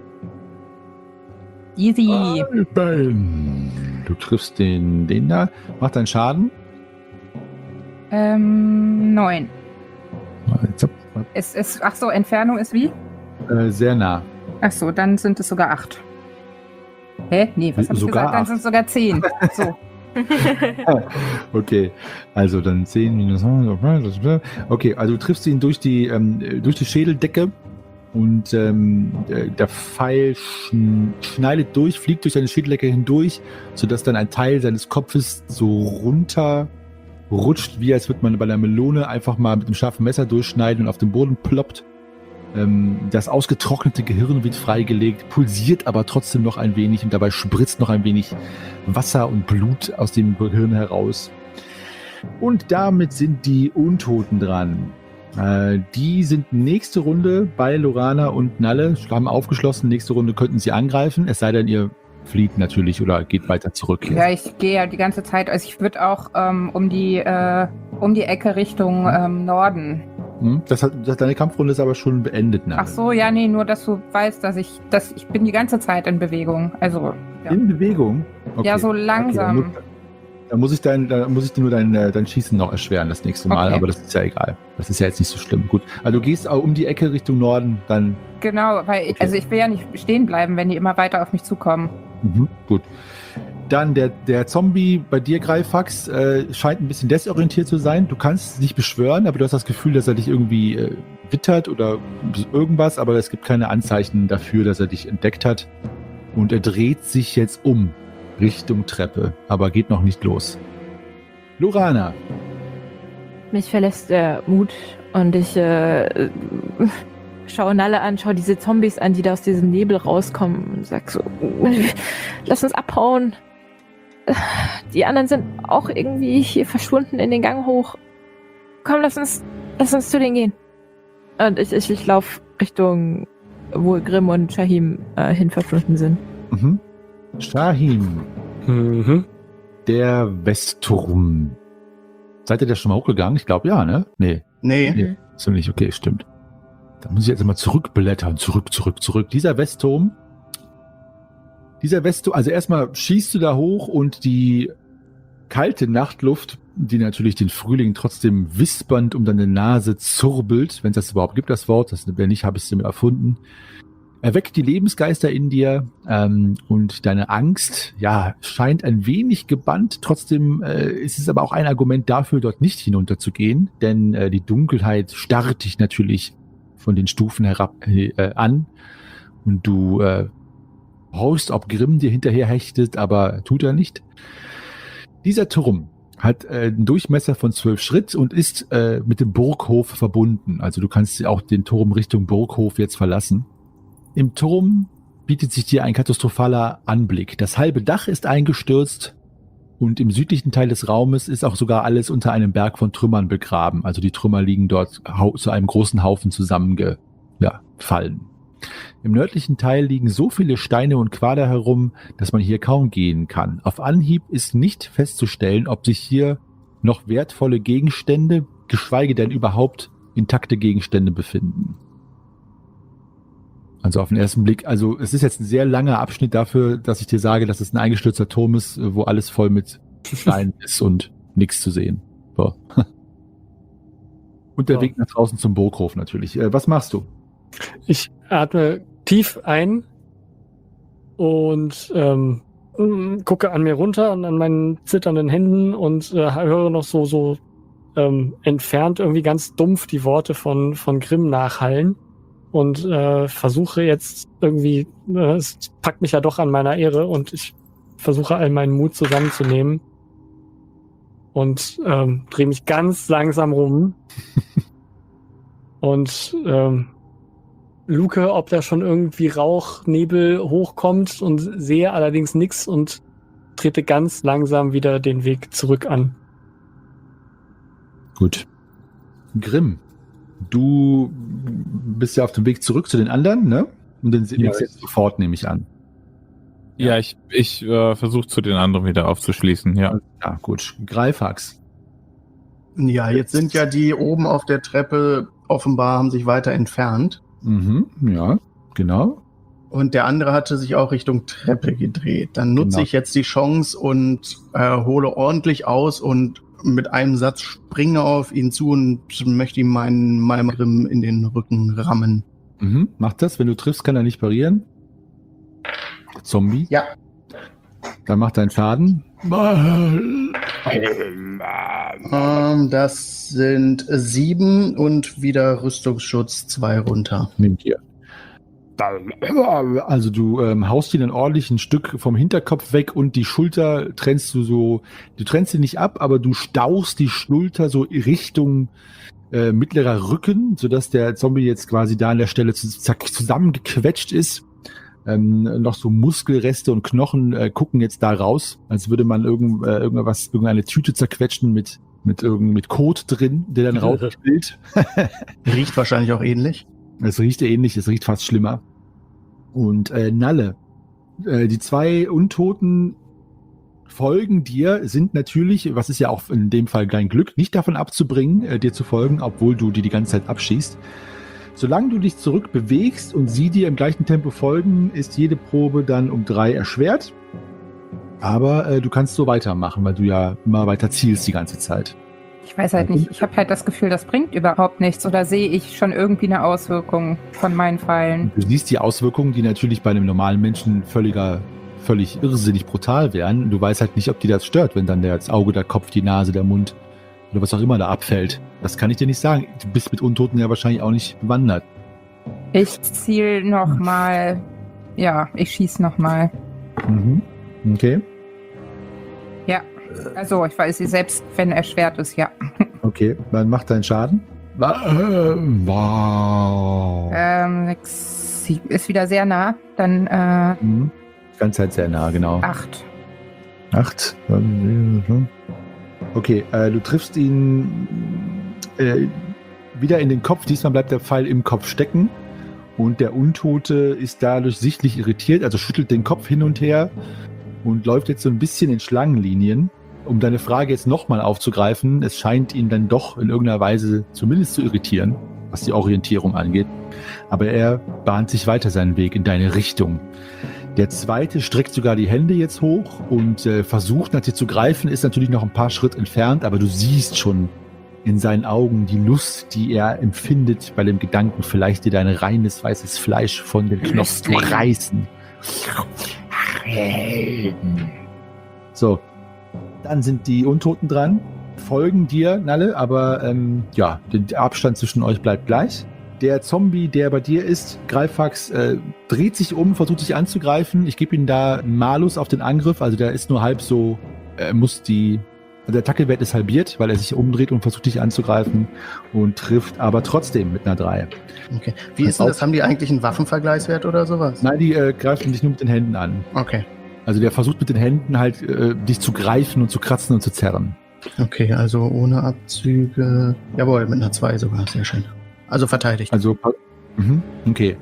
Easy. Du triffst den da. Mach deinen Schaden. 9. Entfernung ist wie? Sehr nah. Achso, dann sind es sogar 8. Hä? Nee, was hab ich Sogar gesagt? Dann 8. sind es sogar 10. So. Okay, also dann 10 minus. Okay, also du triffst ihn durch die Schädeldecke und der Pfeil schneidet durch, fliegt durch seine Schädeldecke hindurch, sodass dann ein Teil seines Kopfes so runter rutscht, wie als würde man bei einer Melone einfach mal mit einem scharfen Messer durchschneiden und auf den Boden ploppt. Das ausgetrocknete Gehirn wird freigelegt, pulsiert aber trotzdem noch ein wenig und dabei spritzt noch ein wenig Wasser und Blut aus dem Gehirn heraus. Und damit sind die Untoten dran. Die sind nächste Runde bei Lorana und Nalle, haben aufgeschlossen, nächste Runde könnten sie angreifen, es sei denn, ihr flieht natürlich oder geht weiter zurück. Ja, ich gehe ja die ganze Zeit, also ich würde auch um die Ecke Richtung Norden. Deine Kampfrunde ist aber schon beendet, Nalle. Ach so, ja, nee, nur dass du weißt, dass ich bin die ganze Zeit in Bewegung. Also ja. In Bewegung? Okay. Ja, so langsam. Okay, da muss ich dir nur dein Schießen noch erschweren das nächste Mal, Okay. aber das ist ja egal. Das ist ja jetzt nicht so schlimm. Gut. Also du gehst auch um die Ecke Richtung Norden, dann. Genau, weil Okay. ich will ja nicht stehen bleiben, wenn die immer weiter auf mich zukommen. Gut. Dann der Zombie bei dir, Greifax, scheint ein bisschen desorientiert zu sein. Du kannst es nicht beschwören, aber du hast das Gefühl, dass er dich irgendwie wittert oder irgendwas, aber es gibt keine Anzeichen dafür, dass er dich entdeckt hat. Und er dreht sich jetzt um Richtung Treppe, aber geht noch nicht los. Lorana. Mich verlässt der Mut und ich schaue Nalle an, schaue diese Zombies an, die da aus diesem Nebel rauskommen und sag so, lass uns abhauen. Die anderen sind auch irgendwie hier verschwunden in den Gang hoch. Komm, lass uns zu denen gehen. Und ich laufe Richtung, wo Grimm und Shahim hin verschwunden sind. Mhm. Shahim. Mhm. Der Westturm. Seid ihr da schon mal hochgegangen? Ich glaube ja, ne? Nee. Nee. So nicht, okay, stimmt. Da muss ich jetzt immer zurückblättern. Zurück. Dieser Westturm, also erstmal schießt du da hoch und die kalte Nachtluft, die natürlich den Frühling trotzdem wispernd um deine Nase zurbelt, wenn es das überhaupt gibt, das Wort, wenn nicht, habe ich es mir erfunden, erweckt die Lebensgeister in dir und deine Angst, ja, scheint ein wenig gebannt. Trotzdem ist es aber auch ein Argument dafür, dort nicht hinunterzugehen, denn die Dunkelheit starrt dich natürlich von den Stufen herab an und du horchst, ob Grimm dir hinterher hechtet, aber tut er nicht. Dieser Turm hat einen Durchmesser von 12 Schritt und ist mit dem Burghof verbunden. Also du kannst auch den Turm Richtung Burghof jetzt verlassen. Im Turm bietet sich dir ein katastrophaler Anblick. Das halbe Dach ist eingestürzt und im südlichen Teil des Raumes ist auch sogar alles unter einem Berg von Trümmern begraben. Also die Trümmer liegen dort zu einem großen Haufen zusammengefallen. Im nördlichen Teil liegen so viele Steine und Quader herum, dass man hier kaum gehen kann. Auf Anhieb ist nicht festzustellen, ob sich hier noch wertvolle Gegenstände, geschweige denn überhaupt intakte Gegenstände befinden. Also auf den ersten Blick, also es ist jetzt ein sehr langer Abschnitt dafür, dass ich dir sage, dass es ein eingestürzter Turm ist, wo alles voll mit Steinen ist und nichts zu sehen. So. Und der Weg nach draußen zum Burghof natürlich. Was machst du? Ich atme tief ein und gucke an mir runter und an meinen zitternden Händen und höre noch so entfernt irgendwie ganz dumpf die Worte von Grimm nachhallen. Und versuche jetzt irgendwie, es packt mich ja doch an meiner Ehre und ich versuche all meinen Mut zusammenzunehmen und drehe mich ganz langsam rum und luke, ob da schon irgendwie Rauch, Nebel hochkommt und sehe allerdings nichts und trete ganz langsam wieder den Weg zurück an. Gut. Grimm. Du bist ja auf dem Weg zurück zu den anderen, ne? Und den legst jetzt sofort, nehme ich an. Ja, ich versuche zu den anderen wieder aufzuschließen, ja. Ja, gut. Greifax. Ja, jetzt sind ja die oben auf der Treppe offenbar, haben sich weiter entfernt. Ja, genau. Und der andere hatte sich auch Richtung Treppe gedreht. Dann nutze ich jetzt die Chance und hole ordentlich aus und mit einem Satz springe auf ihn zu und möchte ihm meinen Malmrim in den Rücken rammen. Mach das. Wenn du triffst, kann er nicht parieren. Zombie. Ja. Dann macht er einen Schaden. Das sind 7 und wieder Rüstungsschutz 2 runter. Nimmt ihr. Also du haust ihn dann ordentlich ein Stück vom Hinterkopf weg und die Schulter trennst du trennst sie nicht ab, aber du stauchst die Schulter so Richtung mittlerer Rücken, sodass der Zombie jetzt quasi da an der Stelle zusammengequetscht ist. Noch so Muskelreste und Knochen gucken jetzt da raus, als würde man irgendeine Tüte zerquetschen mit Kot drin, der dann rausspillt. Riecht wahrscheinlich auch ähnlich. Es riecht ähnlich, es riecht fast schlimmer. Und Nalle, die 2 Untoten folgen dir, sind natürlich, was ist ja auch in dem Fall dein Glück, nicht davon abzubringen, dir zu folgen, obwohl du die ganze Zeit abschießt. Solange du dich zurück bewegst und sie dir im gleichen Tempo folgen, ist jede Probe dann um 3 erschwert. Aber du kannst so weitermachen, weil du ja immer weiter zielst die ganze Zeit. Ich weiß halt nicht, ich habe halt das Gefühl, das bringt überhaupt nichts. Oder sehe ich schon irgendwie eine Auswirkung von meinen Pfeilen? Du siehst die Auswirkungen, die natürlich bei einem normalen Menschen völlig irrsinnig brutal wären. Du weißt halt nicht, ob die das stört, wenn dann das Auge, der Kopf, die Nase, der Mund oder was auch immer da abfällt. Das kann ich dir nicht sagen. Du bist mit Untoten ja wahrscheinlich auch nicht bewandert. Ich ziel nochmal. Ja, ich schieße nochmal. Okay. Ja, also ich weiß, selbst wenn er erschwert ist, ja. Okay, dann mach deinen Schaden. Wow. 6 ist wieder sehr nah. Dann Ganz halt sehr nah, genau. 8. 8. Okay, du triffst ihn wieder in den Kopf. Diesmal bleibt der Pfeil im Kopf stecken. Und der Untote ist dadurch sichtlich irritiert, also schüttelt den Kopf hin und her und läuft jetzt so ein bisschen in Schlangenlinien. Um deine Frage jetzt nochmal aufzugreifen, es scheint ihn dann doch in irgendeiner Weise zumindest zu irritieren, was die Orientierung angeht. Aber er bahnt sich weiter seinen Weg in deine Richtung. Der zweite streckt sogar die Hände jetzt hoch und versucht nach dir zu greifen, ist natürlich noch ein paar Schritt entfernt, aber du siehst schon, in seinen Augen die Lust, die er empfindet bei dem Gedanken, vielleicht dir dein reines weißes Fleisch von den Knochen zu reißen. So, dann sind die Untoten dran, folgen dir, Nalle, aber ja, der Abstand zwischen euch bleibt gleich. Der Zombie, der bei dir ist, Greifax, dreht sich um, versucht sich anzugreifen. Ich gebe ihm da einen Malus auf den Angriff, also der ist nur halb so, der Attacke-Wert ist halbiert, weil er sich umdreht und versucht dich anzugreifen und trifft aber trotzdem mit einer 3. Okay. Wie ist denn das? Haben die eigentlich einen Waffenvergleichswert oder sowas? Nein, die greifen dich nur mit den Händen an. Okay. Also der versucht mit den Händen halt dich zu greifen und zu kratzen und zu zerren. Okay, also ohne Abzüge. Jawohl, mit einer 2 sogar. Sehr schön. Also verteidigt. Also, okay.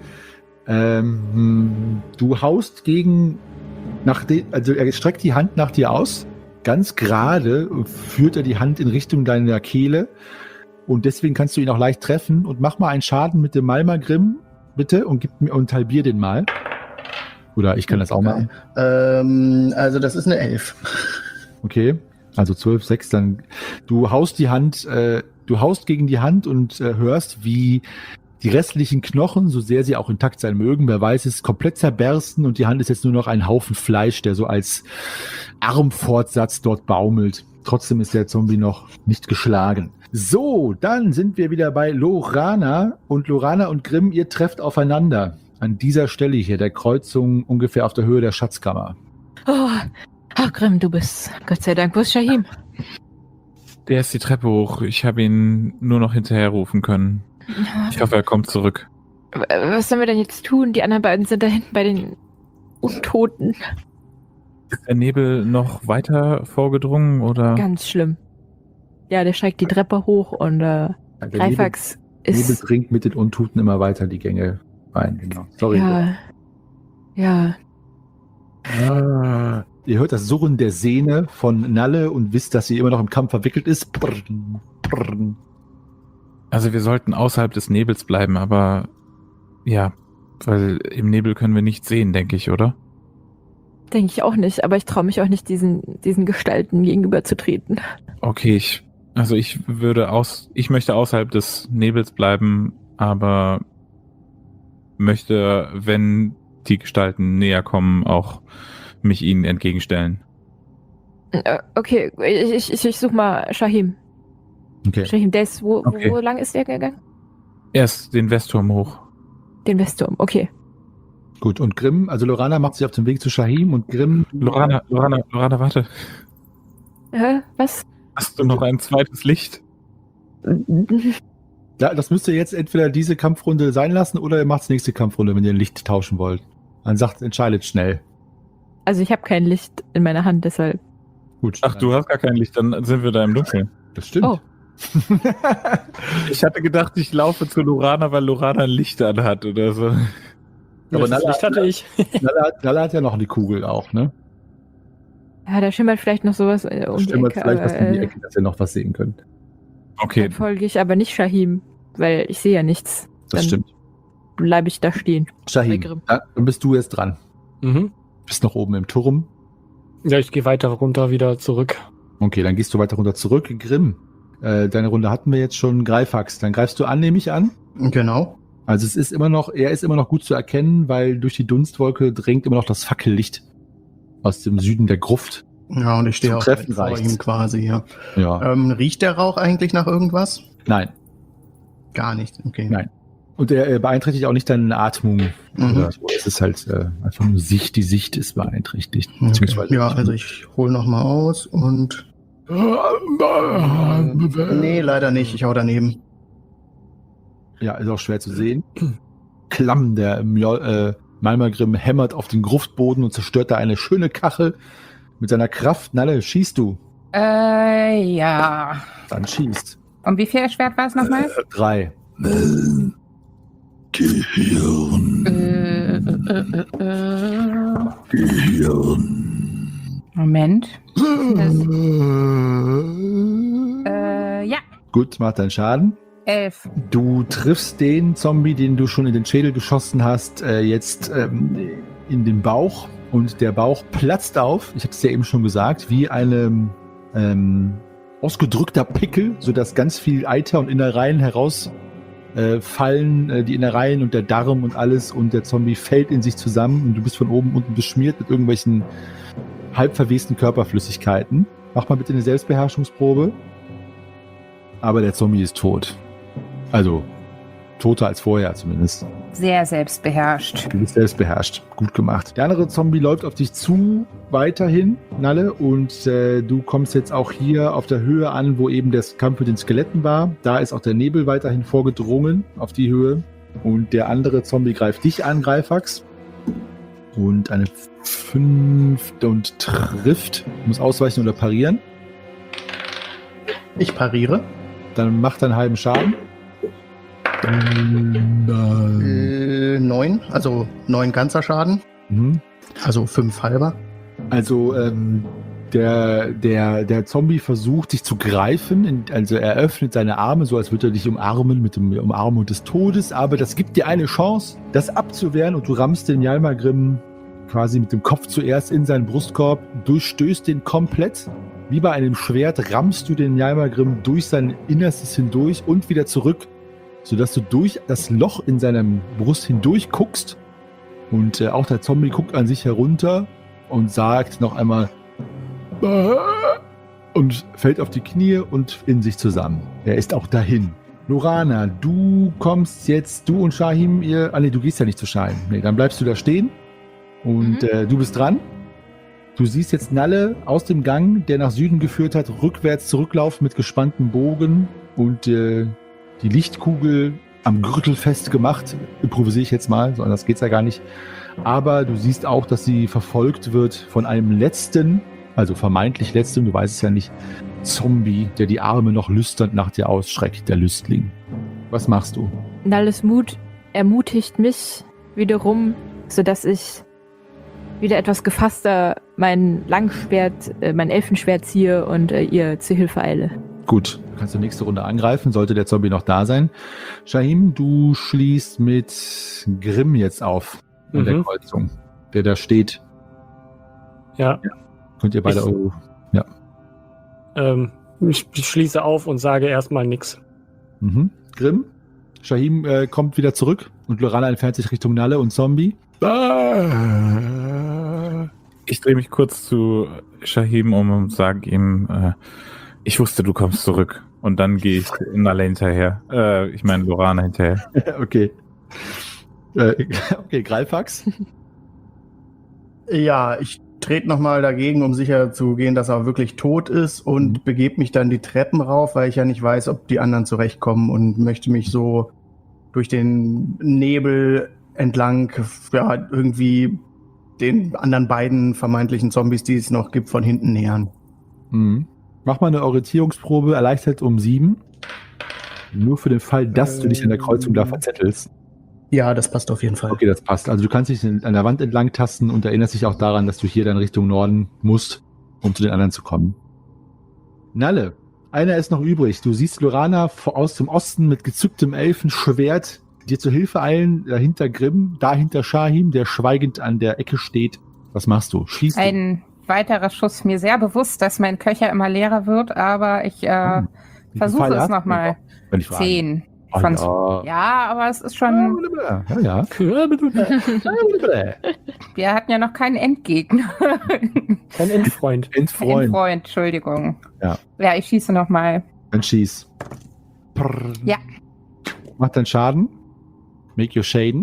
Du haust also er streckt die Hand nach dir aus. Ganz gerade führt er die Hand in Richtung deiner Kehle und deswegen kannst du ihn auch leicht treffen und mach mal einen Schaden mit dem Malmagrim, bitte, und halbier den mal. Oder ich kann das auch machen. Also das ist eine 11. Okay, also 12, 6, dann du haust gegen die Hand und hörst, wie die restlichen Knochen, so sehr sie auch intakt sein mögen, wer weiß es, komplett zerbersten und die Hand ist jetzt nur noch ein Haufen Fleisch, der so als Armfortsatz dort baumelt. Trotzdem ist der Zombie noch nicht geschlagen. So, dann sind wir wieder bei Lorana und Grimm, ihr trefft aufeinander. An dieser Stelle hier, der Kreuzung ungefähr auf der Höhe der Schatzkammer. Oh, Grimm, du bist, Gott sei Dank, wo ist Shahim? Der ist die Treppe hoch. Ich habe ihn nur noch hinterher rufen können. Ich hoffe, er kommt zurück. Was sollen wir denn jetzt tun? Die anderen beiden sind da hinten bei den Untoten. Ist der Nebel noch weiter vorgedrungen, oder? Ganz schlimm. Ja, der steigt die Treppe hoch und Greifax ist... Nebel dringt mit den Untoten immer weiter die Gänge rein. Genau. Sorry. Ja. Ihr hört das Surren der Sehne von Nalle und wisst, dass sie immer noch im Kampf verwickelt ist. Also wir sollten außerhalb des Nebels bleiben, aber ja, weil im Nebel können wir nichts sehen, denke ich, oder? Denke ich auch nicht, aber ich traue mich auch nicht, diesen Gestalten gegenüberzutreten. Okay, ich möchte außerhalb des Nebels bleiben, aber möchte, wenn die Gestalten näher kommen, auch mich ihnen entgegenstellen. Okay, ich suche mal Shahim. Okay. Shahim, der ist, wo Okay. lang ist der gegangen? Erst den Westturm hoch. Den Westturm, okay. Gut, und Grimm, also Lorana macht sich auf den Weg zu Shahim und Grimm... Lorana, warte. Was? Hast du noch ein zweites Licht? Ja, das müsst ihr jetzt entweder diese Kampfrunde sein lassen oder ihr macht nächste Kampfrunde, wenn ihr ein Licht tauschen wollt. Dann entscheidet schnell. Also ich habe kein Licht in meiner Hand, deshalb. Gut. Ach, du hast gar kein Licht, dann sind wir da im Dunkeln. Das stimmt. Oh. Ich hatte gedacht, ich laufe zu Lorana, weil Lorana ein Licht anhat oder so. Aber Das Licht hatte ich. Nalle hat ja noch die Kugel auch, ne? Ja, da schimmert vielleicht noch sowas um die Stimmt, Ecke. vielleicht was in die Ecke, dass ihr noch was sehen könnt. Okay, Dann folge ich aber nicht Shahim, weil ich sehe ja nichts. Das Dann stimmt. bleibe ich da stehen. Shahim, Grimm. dann bist du jetzt dran. Mhm. Bist noch oben im Turm. Ja, ich gehe weiter runter wieder zurück. Okay, dann gehst du weiter runter zurück. Grimm, deine Runde hatten wir jetzt schon. Greifax, dann greifst du an, nehme ich an. Genau. Also er ist immer noch gut zu erkennen, weil durch die Dunstwolke drängt immer noch das Fackellicht aus dem Süden der Gruft. Ja, und ich stehe Zum auch Treffen vor reicht's. ihm quasi, ja. Ja. Riecht der Rauch eigentlich nach irgendwas? Nein. Gar nicht, okay. Nein. Und er beeinträchtigt auch nicht deine Atmung. Oder so. Es ist halt einfach nur Sicht. Die Sicht ist beeinträchtigt. Okay. Ja, also ich hole nochmal aus und... nee, leider nicht. Ich hau daneben. Ja, ist auch schwer zu sehen. Klamm, der Malmagrim hämmert auf den Gruftboden und zerstört da eine schöne Kachel. Mit seiner Kraft, Nalle, schießt du. Ja. Dann schießt. Und wie viel Schwert war es nochmal? 3. Moment. Ja. Gut, macht deinen Schaden. 11. Du triffst den Zombie, den du schon in den Schädel geschossen hast, jetzt in den Bauch. Und der Bauch platzt auf, ich hatte es ja eben schon gesagt, wie eine ausgedrückter Pickel, sodass ganz viel Eiter und Innereien herausfallen, die Innereien und der Darm und alles, und der Zombie fällt in sich zusammen und du bist von oben unten beschmiert mit irgendwelchen halb verwesten Körperflüssigkeiten. Mach mal bitte eine Selbstbeherrschungsprobe. Aber der Zombie ist tot. Also, toter als vorher zumindest. Sehr selbstbeherrscht. Du bist selbstbeherrscht. Gut gemacht. Der andere Zombie läuft auf dich zu, weiterhin, Nalle, und du kommst jetzt auch hier auf der Höhe an, wo eben der Kampf mit den Skeletten war. Da ist auch der Nebel weiterhin vorgedrungen auf die Höhe. Und der andere Zombie greift dich an, Greifax. Und eine 5 und trifft. Muss ausweichen oder parieren. Ich pariere. Dann macht er einen halben Schaden. 9, also 9 ganzer Schaden. Mhm. Also 5 halber. Also der Zombie versucht, dich zu greifen. Also er öffnet seine Arme, so als würde er dich umarmen mit dem Umarmung des Todes. Aber das gibt dir eine Chance, das abzuwehren, und du rammst den Jalmagrim quasi mit dem Kopf zuerst in seinen Brustkorb, durchstößt den komplett. Wie bei einem Schwert rammst du den Jalmagrim durch sein Innerstes hindurch und wieder zurück, sodass du durch das Loch in seiner Brust hindurch guckst. Und auch der Zombie guckt an sich herunter und sagt noch einmal und fällt auf die Knie und in sich zusammen. Er ist auch dahin. Lorana, du kommst jetzt, du und Shahim, du gehst ja nicht zu Shahim. Nee, dann bleibst du da stehen und du bist dran. Du siehst jetzt Nalle aus dem Gang, der nach Süden geführt hat, rückwärts zurücklaufen mit gespanntem Bogen und die Lichtkugel am Gürtel festgemacht. Improvisiere ich jetzt mal, so anders geht's ja gar nicht. Aber du siehst auch, dass sie verfolgt wird von einem letzten, also vermeintlich letzten, du weißt es ja nicht, Zombie, der die Arme noch lüsternd nach dir ausstreckt, der Lüstling. Was machst du? Nalles Mut ermutigt mich wiederum, sodass ich wieder etwas gefasster mein Langschwert, mein Elfenschwert ziehe und ihr zur Hilfe eile. Gut, kannst du nächste Runde angreifen, sollte der Zombie noch da sein. Shahim, du schließt mit Grimm jetzt auf an der Kreuzung, der da steht. Ja. Könnt ihr beide ich schließe auf und sage erstmal nichts. Grimm, Shahim kommt wieder zurück und Lorana entfernt sich Richtung Nalle und Zombie. Ich drehe mich kurz zu Shahim um und sage ihm, ich wusste, du kommst zurück. Und dann gehe ich Nalle hinterher. Ich meine Lorana hinterher. Okay. Okay, Greifax. Ja, ich trete nochmal dagegen, um sicher zu gehen, dass er wirklich tot ist, und begebe mich dann die Treppen rauf, weil ich ja nicht weiß, ob die anderen zurechtkommen, und möchte mich so durch den Nebel entlang, ja, irgendwie den anderen beiden vermeintlichen Zombies, die es noch gibt, von hinten nähern. Mach mal eine Orientierungsprobe, erleichtert um 7. Nur für den Fall, dass du dich an der Kreuzung da verzettelst. Ja, das passt auf jeden Fall. Okay, das passt. Also du kannst dich an der Wand entlang tasten und erinnerst dich auch daran, dass du hier dann Richtung Norden musst, um zu den anderen zu kommen. Nalle, einer ist noch übrig. Du siehst Lorana aus dem Osten mit gezücktem Elfenschwert dir zur Hilfe eilen, dahinter Grimm, dahinter Shahim, der schweigend an der Ecke steht. Was machst du? Schießt du? Ein weiterer Schuss. Mir sehr bewusst, dass mein Köcher immer leerer wird, aber ich versuche es nochmal. 10. Von ja, aber es ist schon... Ja. Wir hatten ja noch keinen Endgegner. Kein Endfreund. Endfreund, Entschuldigung. Ja, ich schieße nochmal. Dann schieß. Ja. Mach dann Schaden. Make your Shaden.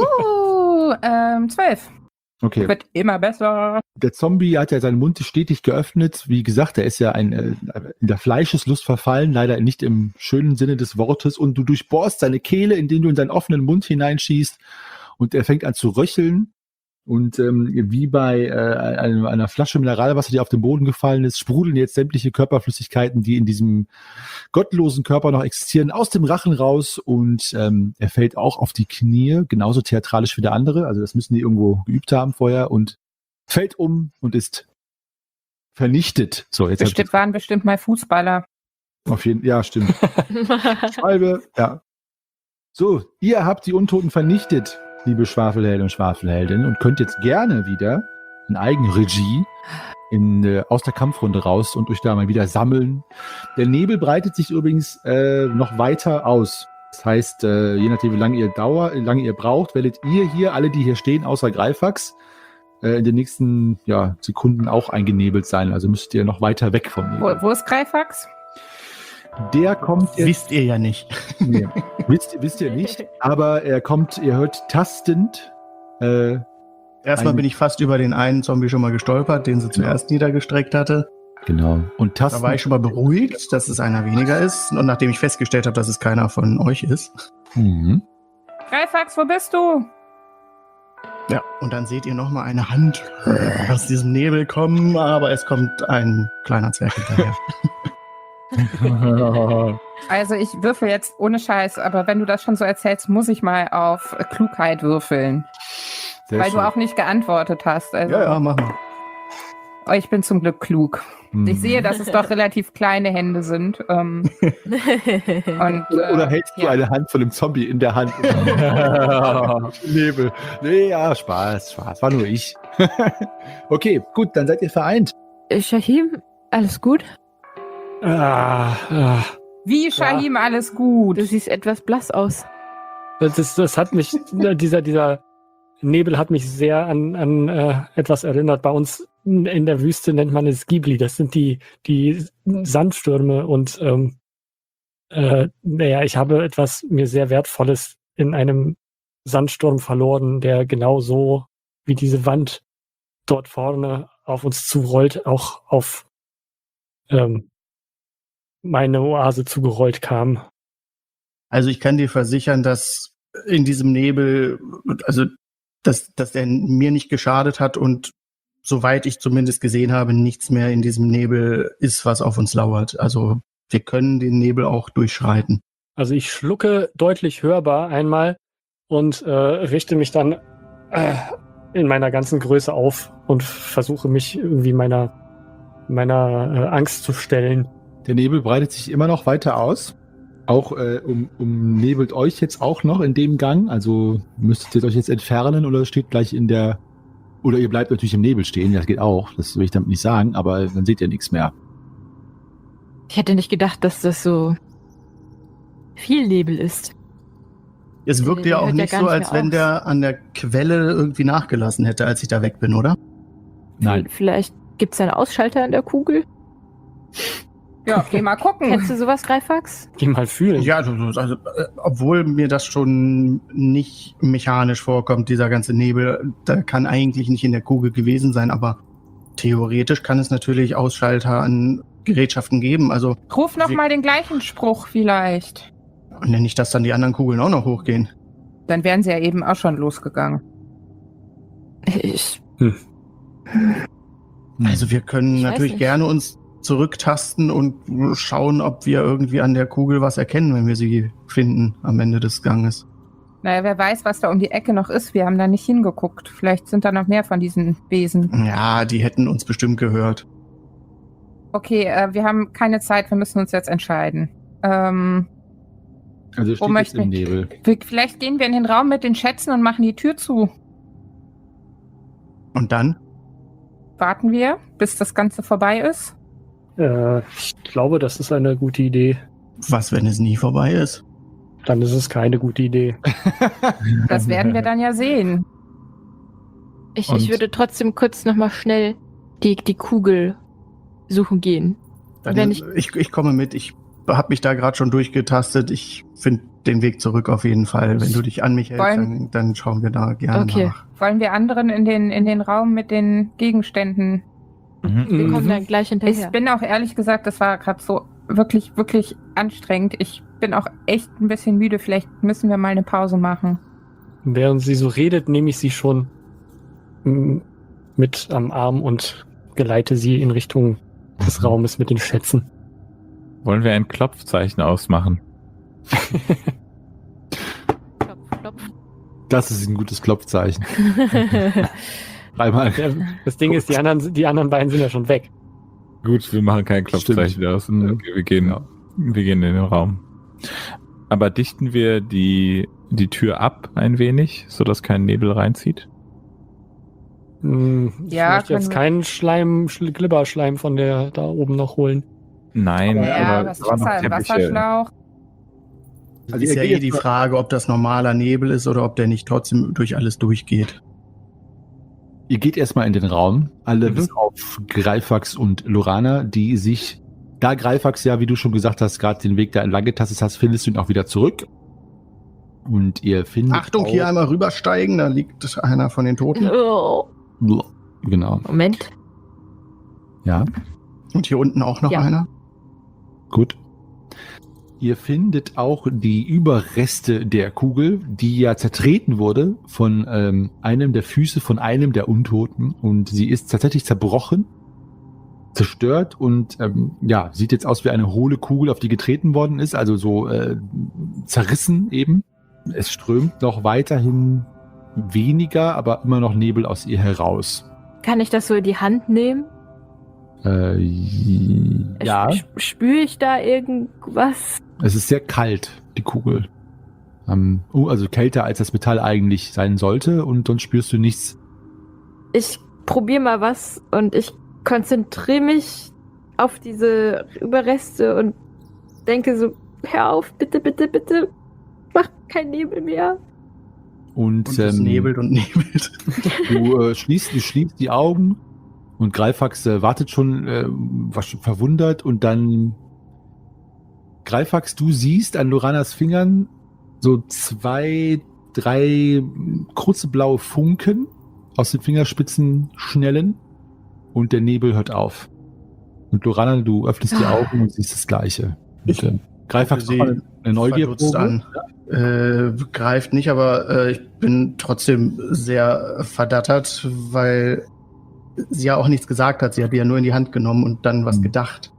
12. Okay. Wird immer besser. Der Zombie hat ja seinen Mund stetig geöffnet. Wie gesagt, er ist ja in der Fleischeslust verfallen, leider nicht im schönen Sinne des Wortes. Und du durchbohrst seine Kehle, indem du in seinen offenen Mund hineinschießt. Und er fängt an zu röcheln. Und wie bei einer Flasche Mineralwasser, die auf den Boden gefallen ist, sprudeln jetzt sämtliche Körperflüssigkeiten, die in diesem gottlosen Körper noch existieren, aus dem Rachen raus. Und er fällt auch auf die Knie, genauso theatralisch wie der andere. Also das müssen die irgendwo geübt haben vorher. Und fällt um und ist vernichtet. So, jetzt waren bestimmt mal Fußballer. Auf jeden Fall, ja, stimmt. Schwalbe, ja. So, ihr habt die Untoten vernichtet, liebe Schwafelhelden und Schwafelheldinnen, und könnt jetzt gerne wieder in Eigenregie aus der Kampfrunde raus und euch da mal wieder sammeln. Der Nebel breitet sich übrigens noch weiter aus. Das heißt, je nachdem, wie lange ihr braucht, werdet ihr hier, alle, die hier stehen, außer Greifax, in den nächsten Sekunden auch eingenebelt sein. Also müsst ihr noch weiter weg vom Nebel. Wo ist Greifax? Der kommt jetzt. Wisst ihr ja nicht. Nee, wisst ihr nicht. Aber er kommt, ihr hört tastend. Erstmal bin ich fast über den einen Zombie schon mal gestolpert, den sie zuerst niedergestreckt hatte. Genau. Und Da war ich schon mal beruhigt, dass es einer weniger ist. Und nachdem ich festgestellt habe, dass es keiner von euch ist. Mhm. Greifax, wo bist du? Ja, und dann seht ihr nochmal eine Hand aus diesem Nebel kommen, aber es kommt ein kleiner Zwerg hinterher. Also ich würfel jetzt ohne Scheiß, aber wenn du das schon so erzählst, muss ich mal auf Klugheit würfeln. Sehr weil schön. du auch nicht geantwortet hast. Also, Ja, machen wir. Oh, ich bin zum Glück klug. Ich sehe, dass es doch relativ kleine Hände sind. Und, Oder hältst du eine Hand von dem Zombie in der Hand? Nebel. Nee, ja, Spaß. War nur ich. Okay, gut, dann seid ihr vereint. Shahim, alles gut? Wie, Shahim, alles gut? Du siehst etwas blass aus. Das hat mich, dieser Nebel hat mich sehr an etwas erinnert. Bei uns in der Wüste nennt man es Ghibli. Das sind die Sandstürme und ich habe etwas mir sehr Wertvolles in einem Sandsturm verloren, der genauso wie diese Wand dort vorne auf uns zurollt, auch auf meine Oase zugerollt kam. Also ich kann dir versichern, dass in diesem Nebel, also dass der mir nicht geschadet hat und soweit ich zumindest gesehen habe, nichts mehr in diesem Nebel ist, was auf uns lauert. Also wir können den Nebel auch durchschreiten. Also ich schlucke deutlich hörbar einmal und richte mich dann in meiner ganzen Größe auf und versuche mich irgendwie meiner Angst zu stellen. Der Nebel breitet sich immer noch weiter aus. Auch umnebelt euch jetzt auch noch in dem Gang. Also müsstet ihr euch jetzt entfernen oder steht gleich oder ihr bleibt natürlich im Nebel stehen. Das geht auch. Das will ich damit nicht sagen, aber dann seht ihr nichts mehr. Ich hätte nicht gedacht, dass das so viel Nebel ist. Es wirkt ja auch hört ja nicht gar so, nicht als mehr wenn auf. der an der Quelle irgendwie nachgelassen hätte, als ich da weg bin, oder? Nein. Vielleicht gibt es einen Ausschalter in der Kugel. Ja, geh mal gucken. Kennst du sowas, Greifax? Geh mal fühlen. Ja, also obwohl mir das schon nicht mechanisch vorkommt, dieser ganze Nebel, da kann eigentlich nicht in der Kugel gewesen sein, aber theoretisch kann es natürlich Ausschalter an Gerätschaften geben. Also Ruf noch mal den gleichen Spruch vielleicht. nenne ich, dass dann die anderen Kugeln auch noch hochgehen. Dann wären sie ja eben auch schon losgegangen. Also wir können Ich weiß natürlich nicht. gerne uns zurücktasten und schauen, ob wir irgendwie an der Kugel was erkennen, wenn wir sie finden am Ende des Ganges. Naja, wer weiß, was da um die Ecke noch ist. Wir haben da nicht hingeguckt. Vielleicht sind da noch mehr von diesen Wesen. Ja, die hätten uns bestimmt gehört. Okay, wir haben keine Zeit. Wir müssen uns jetzt entscheiden. Also Wo steht jetzt möchten im wir- Nebel. Vielleicht gehen wir in den Raum mit den Schätzen und machen die Tür zu. Und dann? Warten wir, bis das Ganze vorbei ist. Ich glaube, das ist eine gute Idee. Was, wenn es nie vorbei ist? Dann ist es keine gute Idee. Das werden wir dann ja sehen. Ich Und- würde trotzdem kurz nochmal schnell die Kugel suchen gehen. Dann Wenn ich komme mit. Ich habe mich da gerade schon durchgetastet. Ich finde den Weg zurück auf jeden Fall. Wenn du dich an mich hältst, dann schauen wir da gerne Okay. nach. Wollen wir anderen in den Raum mit den Gegenständen? Wir kommen dann gleich Ich hinterher. bin auch ehrlich gesagt, das war gerade so wirklich, wirklich anstrengend. Ich bin auch echt ein bisschen müde. Vielleicht müssen wir mal eine Pause machen. Während sie so redet, nehme ich sie schon mit am Arm und geleite sie in Richtung des Raumes mit den Schätzen. Wollen wir ein Klopfzeichen ausmachen? Klopf, klopf. Das ist ein gutes Klopfzeichen. Dreimal. Ja, das Ding ist, die anderen beiden sind ja schon weg. Gut, wir machen kein Klopfzeichen aus. Okay, wir gehen in den Raum. Aber dichten wir die Tür ab ein wenig, sodass kein Nebel reinzieht? Ich Ja, möchte jetzt können keinen Glibberschleim von der da oben noch holen. Nein, Ja, aber was da waren noch Wasser im Teppiche. Wasserschlauch. Also ist ja die Frage, ob das normaler Nebel ist oder ob der nicht trotzdem durch alles durchgeht. Ihr geht erstmal in den Raum, alle bis auf Greifax und Lorana, die sich, da Greifax ja, wie du schon gesagt hast, gerade den Weg da entlang getastet hast, findest du ihn auch wieder zurück. Und ihr findet Achtung, hier einmal rübersteigen, da liegt einer von den Toten. Oh, Genau, Moment. ja, Und hier unten auch noch Ja. einer. gut. Ihr findet auch die Überreste der Kugel, die ja zertreten wurde von einem der Füße von einem der Untoten. Und sie ist tatsächlich zerbrochen, zerstört und ja, sieht jetzt aus wie eine hohle Kugel, auf die getreten worden ist, also so zerrissen eben. Es strömt noch weiterhin weniger, aber immer noch Nebel aus ihr heraus. Kann ich das so in die Hand nehmen? Ja, Spüre ich da irgendwas? es ist sehr kalt, die Kugel. Also kälter als das Metall eigentlich sein sollte und sonst spürst du nichts. Ich probiere mal was und ich konzentriere mich auf diese Überreste und denke so, hör auf, bitte, bitte, bitte, mach kein Nebel mehr. Und, Und es nebelt und nebelt. du schließt die Augen und Greifax wartet schon verwundert und dann Greifax, du siehst an Loranas Fingern so 2, 3 kurze blaue Funken aus den Fingerspitzen schnellen und der Nebel hört auf. Und Lorana, du öffnest die Augen und siehst das Gleiche. Und, Greifax Sie macht eine verdutzt Neugierprobe. an. Greift nicht, aber ich bin trotzdem sehr verdattert, weil sie ja auch nichts gesagt hat. Sie hat die ja nur in die Hand genommen und dann was gedacht.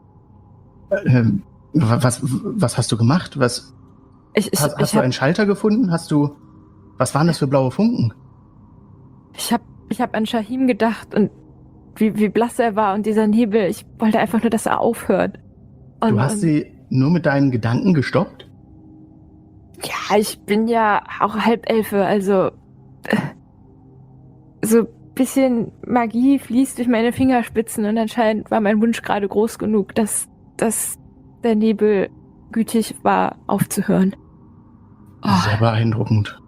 Was hast du gemacht? Hast du einen Schalter gefunden? Was waren das für blaue Funken? Ich hab an Shahim gedacht und wie blass er war und dieser Nebel. Ich wollte einfach nur, dass er aufhört. Und, Du hast sie nur mit deinen Gedanken gestoppt? Ja, ich bin ja auch Halbelfe, also so ein bisschen Magie fließt durch meine Fingerspitzen und anscheinend war mein Wunsch gerade groß genug, dass der Nebel gütig war, aufzuhören. Sehr beeindruckend.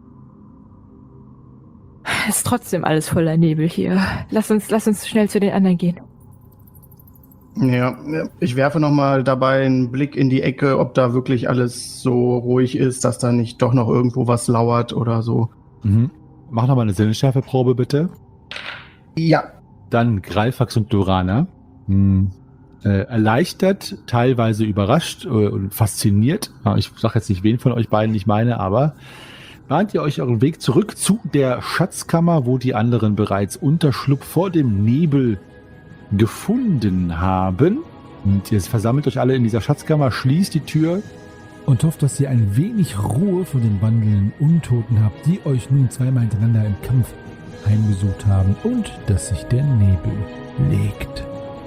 Ist trotzdem alles voller Nebel hier. Lass uns schnell zu den anderen gehen. Ja, ich werfe nochmal dabei einen Blick in die Ecke, ob da wirklich alles so ruhig ist, dass da nicht doch noch irgendwo was lauert oder so. Mhm. Mach nochmal eine Sinnesschärfeprobe, bitte. Ja. Dann Greifax und Lorana. Erleichtert, teilweise überrascht und fasziniert. Ich sage jetzt nicht, wen von euch beiden ich meine, aber bahnt ihr euch euren Weg zurück zu der Schatzkammer, wo die anderen bereits Unterschlupf vor dem Nebel gefunden haben. Und ihr versammelt euch alle in dieser Schatzkammer, schließt die Tür Und hofft, dass ihr ein wenig Ruhe von den wandelnden Untoten habt, die euch nun zweimal hintereinander im Kampf heimgesucht haben und dass sich der Nebel legt.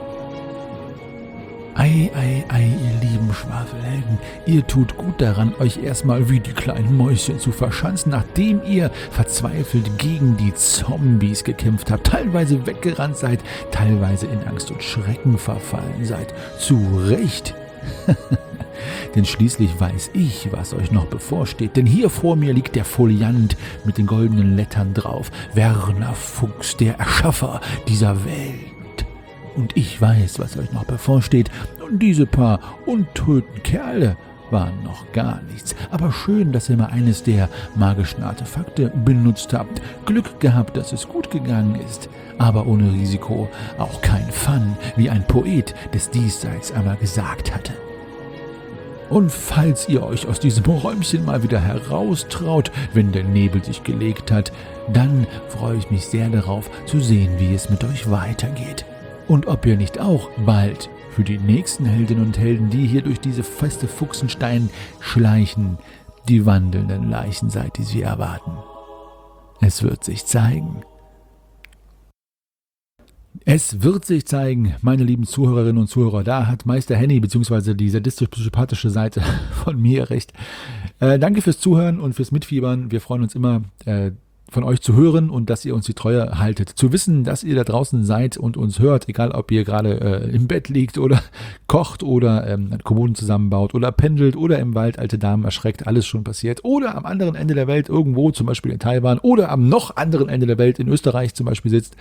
Ei, ei, ei, ihr lieben Schwafelhelden, ihr tut gut daran, euch erstmal wie die kleinen Mäuschen zu verschanzen, nachdem ihr verzweifelt gegen die Zombies gekämpft habt, teilweise weggerannt seid, teilweise in Angst und Schrecken verfallen seid. Zu Recht! Denn schließlich weiß ich, was euch noch bevorsteht. Denn hier vor mir liegt der Foliant mit den goldenen Lettern drauf. Werner Fuchs, der Erschaffer dieser Welt. Und ich weiß, was euch noch bevorsteht. Und diese paar untoten Kerle waren noch gar nichts. Aber schön, dass ihr mal eines der magischen Artefakte benutzt habt. Glück gehabt, dass es gut gegangen ist. Aber ohne Risiko auch kein Fun, wie ein Poet des Diesseits einmal gesagt hatte. Und falls ihr euch aus diesem Räumchen mal wieder heraustraut, wenn der Nebel sich gelegt hat, dann freue ich mich sehr darauf zu sehen, wie es mit euch weitergeht. Und ob ihr nicht auch bald für die nächsten Heldinnen und Helden, die hier durch diese feste Fuchsenstein schleichen, die wandelnden Leichen seid, die sie erwarten. Es wird sich zeigen. Es wird sich zeigen, meine lieben Zuhörerinnen und Zuhörer, da hat Meister Henny bzw. die sadistisch-psychopathische Seite von mir recht. Danke fürs Zuhören und fürs Mitfiebern. Wir freuen uns immer, von euch zu hören und dass ihr uns die Treue haltet. Zu wissen, dass ihr da draußen seid und uns hört, egal ob ihr gerade im Bett liegt oder kocht oder Kommoden zusammenbaut oder pendelt oder im Wald alte Damen erschreckt, alles schon passiert. Oder am anderen Ende der Welt irgendwo, zum Beispiel in Taiwan oder am noch anderen Ende der Welt in Österreich zum Beispiel sitzt.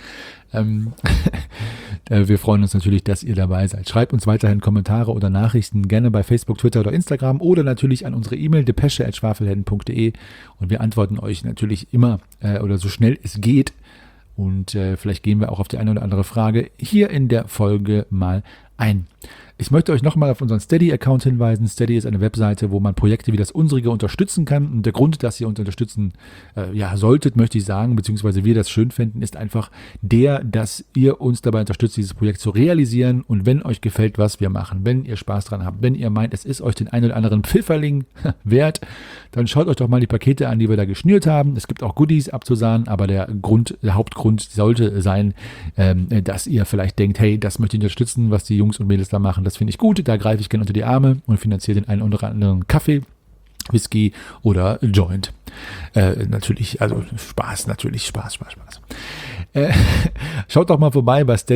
Wir freuen uns natürlich, dass ihr dabei seid. Schreibt uns weiterhin Kommentare oder Nachrichten gerne bei Facebook, Twitter oder Instagram oder natürlich an unsere E-Mail depesche@schwafelhelden.de und wir antworten euch natürlich immer oder so schnell es geht und vielleicht gehen wir auch auf die eine oder andere Frage hier in der Folge mal ein. Ich möchte euch nochmal auf unseren Steady-Account hinweisen. Steady ist eine Webseite, wo man Projekte wie das unsrige unterstützen kann. Und der Grund, dass ihr uns unterstützen solltet, möchte ich sagen, beziehungsweise wir das schön finden, ist einfach dass ihr uns dabei unterstützt, dieses Projekt zu realisieren. Und wenn euch gefällt, was wir machen, wenn ihr Spaß dran habt, wenn ihr meint, es ist euch den einen oder anderen Pfifferling wert, dann schaut euch doch mal die Pakete an, die wir da geschnürt haben. Es gibt auch Goodies abzusahnen, aber der Hauptgrund sollte sein, dass ihr vielleicht denkt, hey, das möchte ich unterstützen, was die Jungs und Mädels da machen. Das finde ich gut, da greife ich gerne unter die Arme und finanziere den einen oder anderen Kaffee, Whisky oder Joint. Natürlich, also Spaß. Schaut doch mal vorbei bei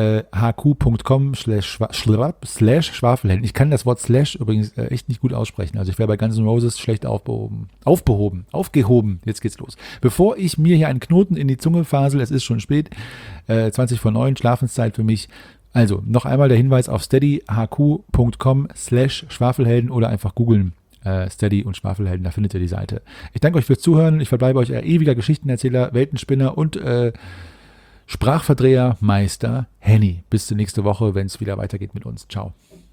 steadyhq.com/schwafelhelden. Ich kann das Wort Slash übrigens echt nicht gut aussprechen. Also ich wäre bei Guns N' Roses schlecht aufgehoben. Jetzt geht's los. Bevor ich mir hier einen Knoten in die Zunge fasel, es ist schon spät, 20:09, Schlafenszeit für mich. Also, noch einmal der Hinweis auf steadyhq.com/Schwafelhelden oder einfach googeln Steady und Schwafelhelden, da findet ihr die Seite. Ich danke euch fürs Zuhören. Ich verbleibe euch ewiger Geschichtenerzähler, Weltenspinner und Sprachverdreher Meister Henny. Bis zur nächsten Woche, wenn es wieder weitergeht mit uns. Ciao.